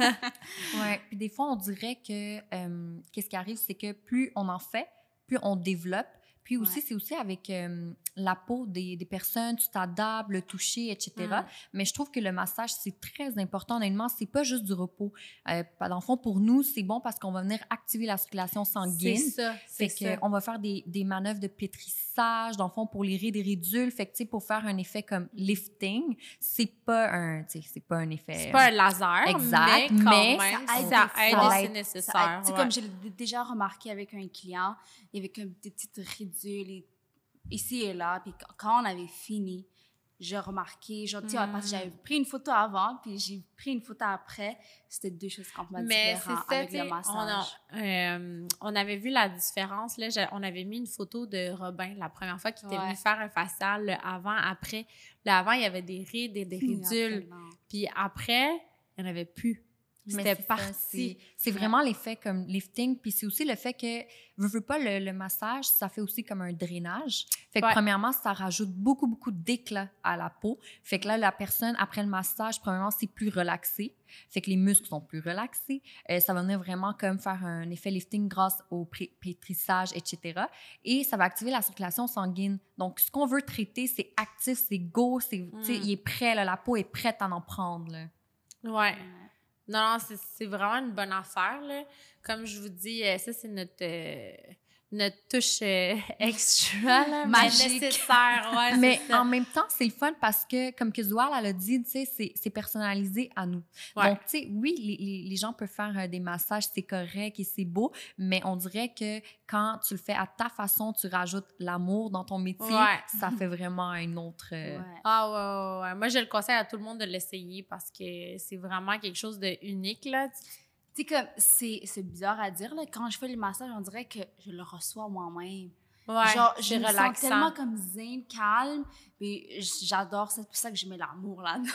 [SPEAKER 2] Ouais. Puis des fois, on dirait que euh, qu'est-ce qui arrive, c'est que plus on en fait, plus on développe. Puis aussi,
[SPEAKER 3] Ouais.
[SPEAKER 2] c'est aussi avec euh, la peau des, des personnes, tu t'adaptes, le toucher, et cetera.
[SPEAKER 1] Mm.
[SPEAKER 2] Mais je trouve que le massage, c'est très important. Honnêtement, c'est pas juste du repos. Euh, dans le fond, pour nous, c'est bon parce qu'on va venir activer la circulation sanguine.
[SPEAKER 1] C'est ça,
[SPEAKER 2] Fait
[SPEAKER 1] c'est ça.
[SPEAKER 2] qu'on va faire des, des manœuvres de pétrissage, dans le fond, pour les rides et ridules. Fait que, tu sais, pour faire un effet comme lifting, c'est pas un, tu sais, c'est pas un effet...
[SPEAKER 1] C'est pas un laser,
[SPEAKER 2] Exact,
[SPEAKER 1] mais quand
[SPEAKER 2] mais
[SPEAKER 1] même,
[SPEAKER 3] ça aide
[SPEAKER 1] ça
[SPEAKER 3] des
[SPEAKER 1] aide
[SPEAKER 3] fois.
[SPEAKER 1] et c'est
[SPEAKER 3] Ça
[SPEAKER 1] nécessaire.
[SPEAKER 3] aide. Tu sais,
[SPEAKER 1] ouais.
[SPEAKER 3] comme je l'ai déjà remarqué avec un client, il y avait comme des petites ridules et- ici et là. Puis quand- quand on avait fini, j'ai remarqué, genre, tu sais,
[SPEAKER 1] Mm.
[SPEAKER 3] parce que j'avais pris une photo avant, puis j'ai pris une photo après. C'était deux choses complètement
[SPEAKER 1] Mais c'est
[SPEAKER 3] différentes
[SPEAKER 1] ça,
[SPEAKER 3] avec
[SPEAKER 1] tu sais,
[SPEAKER 3] le
[SPEAKER 1] on,
[SPEAKER 3] massage.
[SPEAKER 1] a- euh, on avait vu la différence. Là, j'ai- on avait mis une photo de Robin la première fois qu'il était
[SPEAKER 3] Ouais.
[SPEAKER 1] venu faire un facial. Le avant, après. Le avant, il y avait des rides et des ridules.
[SPEAKER 3] Après, non.
[SPEAKER 1] Puis après, il n'y en avait plus.
[SPEAKER 2] Mais
[SPEAKER 1] C'était
[SPEAKER 2] c'est ça,
[SPEAKER 1] parti.
[SPEAKER 2] c'est- C'est vraiment l'effet comme lifting. Puis c'est aussi le fait que, veux, veux pas, le, le massage, ça fait aussi comme un drainage. Fait que
[SPEAKER 1] Ouais.
[SPEAKER 2] premièrement, ça rajoute beaucoup, beaucoup d'éclat à la peau. Fait que là, la personne, après le massage, premièrement, c'est plus relaxé. Fait que les muscles sont plus relaxés. Euh, ça va venir vraiment comme faire un effet lifting grâce au pré- pétrissage, et cetera. Et ça va activer la circulation sanguine. Donc, ce qu'on veut traiter, c'est actif, c'est go, c'est, tu sais,
[SPEAKER 1] Mm.
[SPEAKER 2] il est prêt, là, la peau est prête à en prendre, là.
[SPEAKER 1] Ouais.
[SPEAKER 3] Ouais.
[SPEAKER 1] Non, non, c'est, c'est vraiment une bonne affaire, là. Comme je vous dis, euh, ça, c'est notre, euh, notre touche euh, extra, là, mais
[SPEAKER 3] Magique.
[SPEAKER 1] nécessaire. Ouais,
[SPEAKER 2] Mais
[SPEAKER 1] c'est ça.
[SPEAKER 2] en même temps, c'est le fun parce que, comme que Zoal, elle a dit, tu sais, c'est, c'est personnalisé à nous.
[SPEAKER 1] Ouais.
[SPEAKER 2] Donc, tu sais, oui, les, les, les gens peuvent faire euh, des massages, c'est correct et c'est beau, mais on dirait que quand tu le fais à ta façon, tu rajoutes l'amour dans ton métier,
[SPEAKER 1] Ouais.
[SPEAKER 2] ça fait vraiment un autre... euh,
[SPEAKER 3] Ouais.
[SPEAKER 1] Ah ouais, ouais, ouais. Moi, je le conseille à tout le monde de l'essayer parce que c'est vraiment quelque chose de unique, là.
[SPEAKER 3] Tu sais, comme, c'est c'est bizarre à dire, là. Quand je fais le massage, on dirait que je le reçois moi-même.
[SPEAKER 1] Ouais,
[SPEAKER 3] Genre, je
[SPEAKER 1] c'est
[SPEAKER 3] me sens
[SPEAKER 1] relaxant.
[SPEAKER 3] tellement comme zen, calme, puis j'adore ça. C'est pour ça que je mets l'amour là-dedans.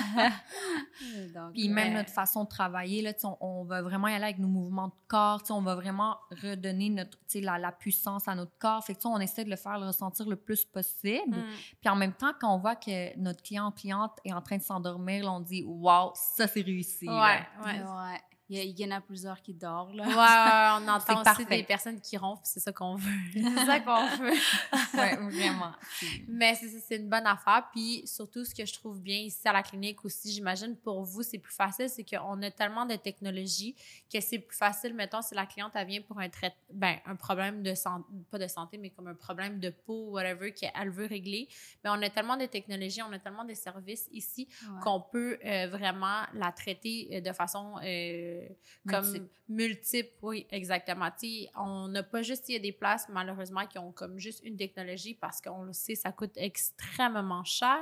[SPEAKER 3] Donc,
[SPEAKER 2] Puis même
[SPEAKER 1] Ouais.
[SPEAKER 2] notre façon de travailler, là, tu sais, on, on va vraiment y aller avec nos mouvements de corps, tu sais, on va vraiment redonner notre, tu sais, la, la puissance à notre corps. Fait que, tu sais, on essaie de le faire le ressentir le plus possible.
[SPEAKER 1] Mm.
[SPEAKER 2] Puis en même temps, quand on voit que notre client ou cliente est en train de s'endormir, là, on dit « Wow, ça, c'est réussi! »
[SPEAKER 1] Ouais,
[SPEAKER 2] là.
[SPEAKER 1] ouais.
[SPEAKER 3] ouais. Il y, a- il y en a plusieurs qui dorment, là.
[SPEAKER 1] Ouais, ouais, on entend
[SPEAKER 2] C'est
[SPEAKER 1] aussi
[SPEAKER 2] parfait.
[SPEAKER 1] des personnes qui ronflent, c'est ça qu'on veut.
[SPEAKER 3] C'est ça qu'on veut.
[SPEAKER 2] Ouais, vraiment.
[SPEAKER 1] Mais c'est, c'est- c'est une bonne affaire. Puis surtout, ce que je trouve bien ici à la clinique aussi, j'imagine pour vous, c'est plus facile, c'est qu'on a tellement de technologie que c'est plus facile, mettons, si la cliente, elle vient pour un trait, ben, un problème de santé, pas de santé, mais comme un problème de peau, whatever, qu'elle veut régler. Mais on a tellement de technologie, on a tellement de services ici
[SPEAKER 3] Ouais.
[SPEAKER 1] qu'on peut euh, vraiment la traiter euh, de façon euh, comme
[SPEAKER 2] Multiple.
[SPEAKER 1] multiple. Oui, exactement. Tu sais, on n'a pas juste, il y a des places malheureusement qui ont comme juste une technologie parce qu'on le sait, ça coûte extrêmement cher.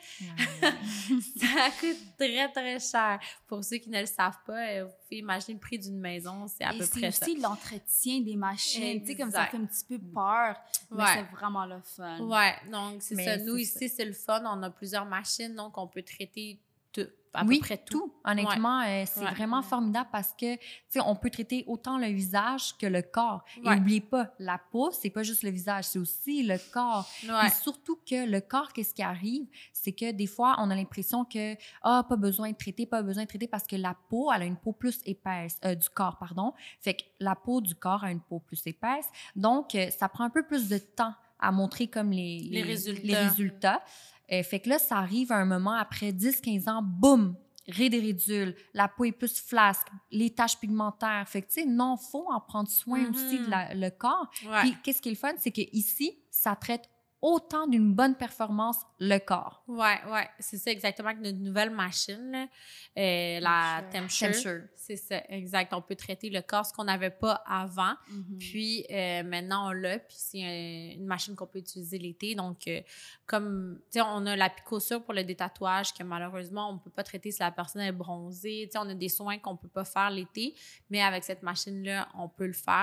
[SPEAKER 1] Ça coûte très, très cher. Pour ceux qui ne le savent pas, euh, vous pouvez imaginer le prix d'une maison, c'est à
[SPEAKER 3] Et
[SPEAKER 1] peu
[SPEAKER 3] c'est
[SPEAKER 1] près ça.
[SPEAKER 3] aussi l'entretien des machines. Tu sais, comme ça
[SPEAKER 1] Exact.
[SPEAKER 3] fait un petit peu peur, mais
[SPEAKER 1] Ouais.
[SPEAKER 3] c'est vraiment le fun.
[SPEAKER 1] Ouais, donc c'est
[SPEAKER 2] Mais
[SPEAKER 1] ça. Nous,
[SPEAKER 2] c'est
[SPEAKER 1] ici, c'est le fun. On a plusieurs machines, donc on peut traiter tout, à
[SPEAKER 2] Oui,
[SPEAKER 1] peu près tout.
[SPEAKER 2] tout. Honnêtement, euh, c'est
[SPEAKER 1] Ouais.
[SPEAKER 2] vraiment formidable parce que, tu sais, on peut traiter autant le visage que le corps. Et
[SPEAKER 1] Ouais.
[SPEAKER 2] n'oubliez pas, la peau, c'est pas juste le visage, c'est aussi le corps.
[SPEAKER 1] Ouais.
[SPEAKER 2] Et surtout que le corps, qu'est-ce qui arrive? C'est que des fois, on a l'impression que, ah, pas besoin de traiter, pas besoin de traiter parce que la peau, elle a une peau plus épaisse, euh, du corps, pardon. Fait que la peau du corps a une peau plus épaisse. Donc, euh, ça prend un peu plus de temps à montrer comme les,
[SPEAKER 1] Les résultats.
[SPEAKER 2] les résultats. Euh, fait que là, ça arrive à un moment, après dix quinze ans, boum! Rides et ridules, la peau est plus flasque, les taches pigmentaires. Fait que, tu sais, non, faut en prendre soin
[SPEAKER 1] Mhm.
[SPEAKER 2] aussi de la- le corps.
[SPEAKER 1] Ouais.
[SPEAKER 2] Puis, qu'est-ce qui est le fun, c'est qu'ici, ça traite autant d'une bonne performance le corps.
[SPEAKER 1] Ouais, ouais, c'est ça exactement avec notre nouvelle machine, là. Euh, la
[SPEAKER 3] Temperature.
[SPEAKER 1] Temperature.
[SPEAKER 2] Temperature.
[SPEAKER 1] C'est ça, exact. On peut traiter le corps, ce qu'on n'avait pas avant.
[SPEAKER 3] Mhm.
[SPEAKER 1] Puis euh, maintenant, on l'a, puis c'est euh, une machine qu'on peut utiliser l'été. Donc, euh, comme, tu sais, on a la picossure pour le détatouage que malheureusement, on ne peut pas traiter si la personne est bronzée. Tu sais, on a des soins qu'on ne peut pas faire l'été, mais avec cette machine-là, on peut le faire.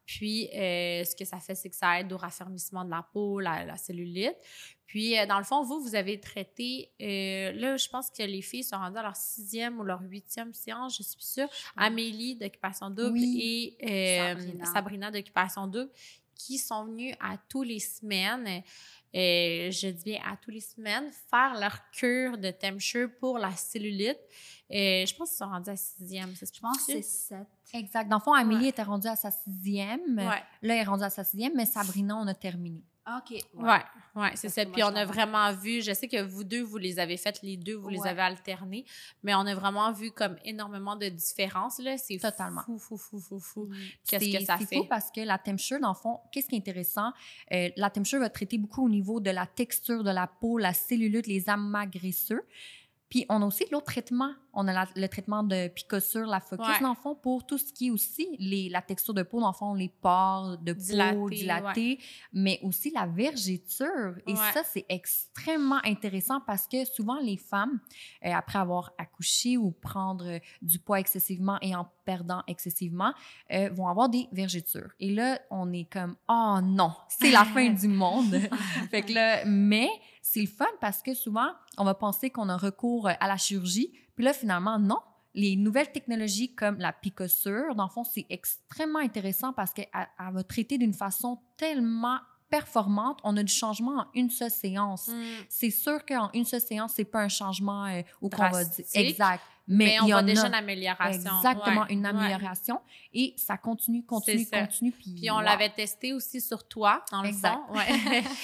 [SPEAKER 1] Puis, euh, ce que ça fait, c'est que ça aide au raffermissement de la peau, la, la cellulite. Puis, euh, dans le fond, vous, vous avez traité, euh, là, je pense que les filles sont rendues à leur sixième ou leur huitième séance, je suis sûre. Amélie d'Occupation Double
[SPEAKER 2] Oui.
[SPEAKER 1] et euh,
[SPEAKER 3] Sabrina.
[SPEAKER 1] Sabrina d'Occupation Double, qui sont venues à tous les semaines, euh, je dis bien à tous les semaines, faire leur cure de Tempshure pour la cellulite. Euh, je pense qu'ils sont rendus à sixième.
[SPEAKER 3] Je pense que c'est sept.
[SPEAKER 2] Exact. Dans le fond, Amélie
[SPEAKER 1] Ouais.
[SPEAKER 2] était rendue à sa sixième.
[SPEAKER 1] Ouais.
[SPEAKER 2] Là, elle est rendue à sa sixième, mais Sabrina, on a terminé.
[SPEAKER 3] OK.
[SPEAKER 1] Ouais, ouais, c'est
[SPEAKER 3] Parce
[SPEAKER 1] ça.
[SPEAKER 3] que
[SPEAKER 1] Puis
[SPEAKER 3] moi,
[SPEAKER 1] on
[SPEAKER 3] je
[SPEAKER 1] a
[SPEAKER 3] t'en-
[SPEAKER 1] vraiment vu, je sais que vous deux, vous les avez faites les deux, vous les
[SPEAKER 3] Ouais.
[SPEAKER 1] avez alternés, mais on a vraiment vu comme énormément de différences, là. C'est
[SPEAKER 2] Totalement.
[SPEAKER 1] fou, fou, fou, fou, fou.
[SPEAKER 3] Mm.
[SPEAKER 1] Qu'est-ce
[SPEAKER 2] C'est-
[SPEAKER 1] que ça
[SPEAKER 2] c'est
[SPEAKER 1] fait?
[SPEAKER 2] fou parce que la Tempshure, dans le fond, qu'est-ce qui est intéressant? Euh, la Tempshure va traiter beaucoup au niveau de la texture de la peau, la cellulite, les amas graisseux. Puis, on a aussi l'autre traitement. On a la- le traitement de picossure, la focus,
[SPEAKER 1] Ouais.
[SPEAKER 2] dans le fond, pour tout ce qui est aussi les, la texture de peau, dans le fond, les pores de peau
[SPEAKER 1] Dilatés,
[SPEAKER 2] dilatés, mais aussi la vergeture. Et
[SPEAKER 1] Ouais.
[SPEAKER 2] ça, c'est extrêmement intéressant parce que souvent, les femmes, euh, après avoir accouché ou prendre euh, du poids excessivement et en perdant excessivement, euh, vont avoir des vergetures. Et là, on est comme « Oh non, c'est la fin du monde! » Fait que là, mais c'est le fun parce que souvent, on va penser qu'on a recours à la chirurgie, puis là, finalement, non. Les nouvelles technologies comme la picossure, dans le fond, c'est extrêmement intéressant parce qu'elle elle va traiter d'une façon tellement performante. On a du changement en une seule séance.
[SPEAKER 1] Mm.
[SPEAKER 2] C'est sûr qu'en une seule séance, c'est pas un changement euh, où qu'on va dire
[SPEAKER 1] Drastique,
[SPEAKER 2] exact,
[SPEAKER 1] Mais,
[SPEAKER 2] mais,
[SPEAKER 1] on
[SPEAKER 2] il y
[SPEAKER 1] voit
[SPEAKER 2] en
[SPEAKER 1] déjà
[SPEAKER 2] a
[SPEAKER 1] une amélioration.
[SPEAKER 2] exactement
[SPEAKER 1] Ouais,
[SPEAKER 2] une
[SPEAKER 1] ouais.
[SPEAKER 2] amélioration et ça continue, continue,
[SPEAKER 1] C'est ça.
[SPEAKER 2] continue. Puis,
[SPEAKER 1] Puis on
[SPEAKER 2] wow.
[SPEAKER 1] l'avait testé aussi sur toi, dans le
[SPEAKER 2] Exact.
[SPEAKER 1] fond. Ouais.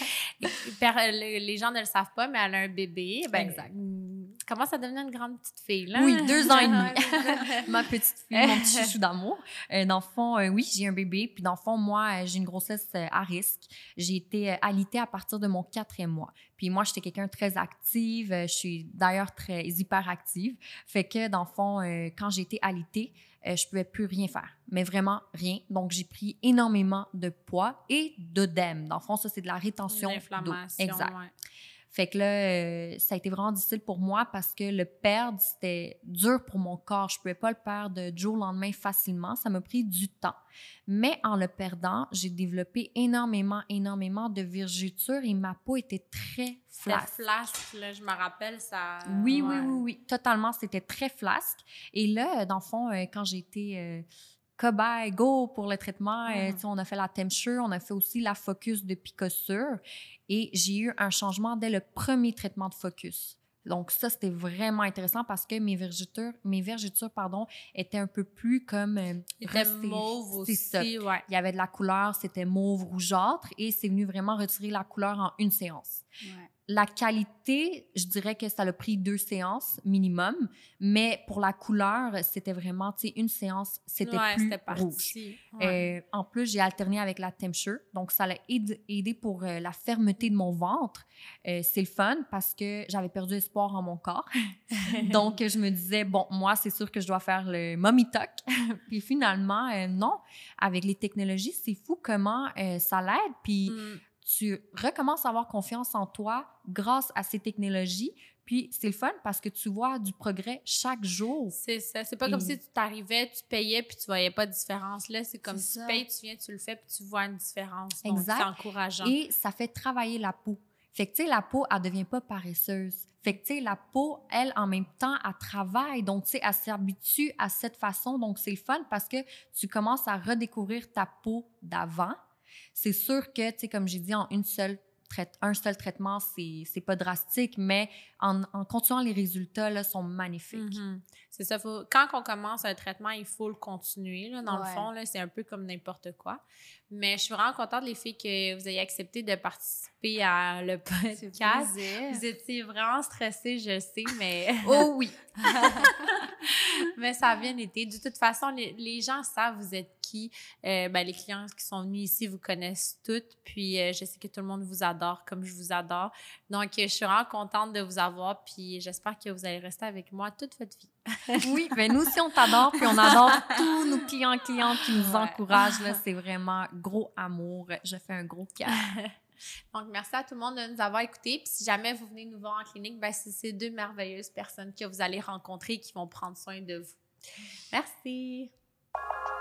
[SPEAKER 1] Per- le- les gens ne le savent pas, mais elle a un bébé. Ben,
[SPEAKER 2] Exact.
[SPEAKER 1] mm, commence à devenir une grande petite fille, là.
[SPEAKER 2] Oui, deux ans et demi.
[SPEAKER 1] Ouais, c'est ça.
[SPEAKER 2] Ma petite fille, mon petit chouchou d'amour. Euh, dans le fond, euh, oui, j'ai un bébé. Puis dans le fond, moi, euh, j'ai une grossesse euh, à risque. J'ai été euh, alitée à partir de mon quatrième mois. Puis moi, j'étais quelqu'un de très active. Euh, je suis d'ailleurs très hyperactive. Fait que dans le fond, euh, quand j'ai été alitée, euh, je pouvais plus rien faire. Mais vraiment rien. Donc, j'ai pris énormément de poids et d'œdème. Dans le fond, ça, c'est de la rétention d'eau.
[SPEAKER 1] L'inflammation,
[SPEAKER 2] Exact.
[SPEAKER 1] ouais.
[SPEAKER 2] Fait que là, euh, ça a été vraiment difficile pour moi parce que le perdre, c'était dur pour mon corps. Je pouvais pas le perdre du jour au lendemain facilement. Ça m'a pris du temps. Mais en le perdant, j'ai développé énormément, énormément de vergetures et ma peau était très
[SPEAKER 1] C'était
[SPEAKER 2] flasque.
[SPEAKER 1] flasque, là, je me rappelle, ça...
[SPEAKER 2] Oui,
[SPEAKER 1] ouais.
[SPEAKER 2] oui, oui, oui, totalement. C'était très flasque. Et là, dans le fond, euh, quand j'ai été euh, cobaye, go pour le traitement, euh,
[SPEAKER 1] Mm.
[SPEAKER 2] tu sais, on a fait la Tempshure, on a fait aussi la focus de picossure. Et j'ai eu un changement dès le premier traitement de focus. Donc ça, c'était vraiment intéressant parce que mes vergetures, mes vergetures, pardon, étaient un peu plus comme... Euh,
[SPEAKER 1] Il était
[SPEAKER 2] resserrées.
[SPEAKER 1] mauve
[SPEAKER 2] C'est
[SPEAKER 1] aussi,
[SPEAKER 2] ça.
[SPEAKER 1] ouais.
[SPEAKER 2] Il y avait de la couleur, c'était mauve rougeâtre et c'est venu vraiment retirer la couleur en une séance.
[SPEAKER 3] Ouais.
[SPEAKER 2] La qualité, je dirais que ça a pris deux séances minimum, mais pour la couleur, c'était vraiment, tu sais, une séance, c'était
[SPEAKER 1] Ouais,
[SPEAKER 2] plus
[SPEAKER 1] c'était
[SPEAKER 2] rouge.
[SPEAKER 1] parti. Ouais.
[SPEAKER 2] Euh, en plus, j'ai alterné avec la Tempshure, donc ça l'a aidé, aidé pour euh, la fermeté de mon ventre. Euh, c'est le fun parce que j'avais perdu espoir en mon corps. Donc, je me disais, bon, moi, c'est sûr que je dois faire le mommy talk. Puis finalement, euh, non. Avec les technologies, c'est fou comment euh, ça l'aide. Puis
[SPEAKER 1] Mm.
[SPEAKER 2] tu recommences à avoir confiance en toi grâce à ces technologies. Puis c'est le fun parce que tu vois du progrès chaque jour.
[SPEAKER 1] C'est ça. C'est pas
[SPEAKER 2] Et-
[SPEAKER 1] comme si tu t'arrivais, tu payais, puis tu voyais pas de différence. Là, c'est comme
[SPEAKER 3] C'est
[SPEAKER 1] tu
[SPEAKER 3] ça.
[SPEAKER 1] payes, tu viens, tu le fais, puis tu vois une différence. Donc,
[SPEAKER 2] Exact.
[SPEAKER 1] c'est encourageant.
[SPEAKER 2] Et ça fait travailler la peau. Fait que, tu sais, la peau, elle devient pas paresseuse. Fait que, tu sais, la peau, elle, en même temps, elle travaille. Donc, tu sais, elle s'habitue à cette façon. Donc, c'est le fun parce que tu commences à redécouvrir ta peau d'avant. C'est sûr que, tu sais, comme j'ai dit, en une seule traite, un seul traitement, c'est, c'est pas drastique, mais en, en continuant, les résultats, là, sont magnifiques.
[SPEAKER 1] Mhm. C'est ça. Faut, quand on commence un traitement, il faut le continuer. Là, dans
[SPEAKER 3] Ouais.
[SPEAKER 1] le fond, là, c'est un peu comme n'importe quoi. Mais je suis vraiment contente, les filles, que vous ayez accepté de participer à le
[SPEAKER 3] C'est
[SPEAKER 1] podcast.
[SPEAKER 3] plaisir.
[SPEAKER 1] Vous étiez vraiment stressés, je sais, mais...
[SPEAKER 2] Oh oui!
[SPEAKER 1] Mais ça a bien été. De toute façon, les, les gens savent vous êtes qui. Euh, ben, les clients qui sont venus ici vous connaissent toutes. Puis, euh, je sais que tout le monde vous adore comme je vous adore. Donc, euh, je suis vraiment contente de vous avoir. Puis, j'espère que vous allez rester avec moi toute votre vie.
[SPEAKER 2] Oui, ben nous aussi, on t'adore, puis on adore tous nos clients et clientes qui nous
[SPEAKER 1] Ouais.
[SPEAKER 2] encouragent. Là, c'est vraiment gros amour. Je fais un gros cœur.
[SPEAKER 1] Donc, merci à tout le monde de nous avoir écoutés. Puis, si jamais vous venez nous voir en clinique, ben, c'est ces deux merveilleuses personnes que vous allez rencontrer et qui vont prendre soin de vous. Merci!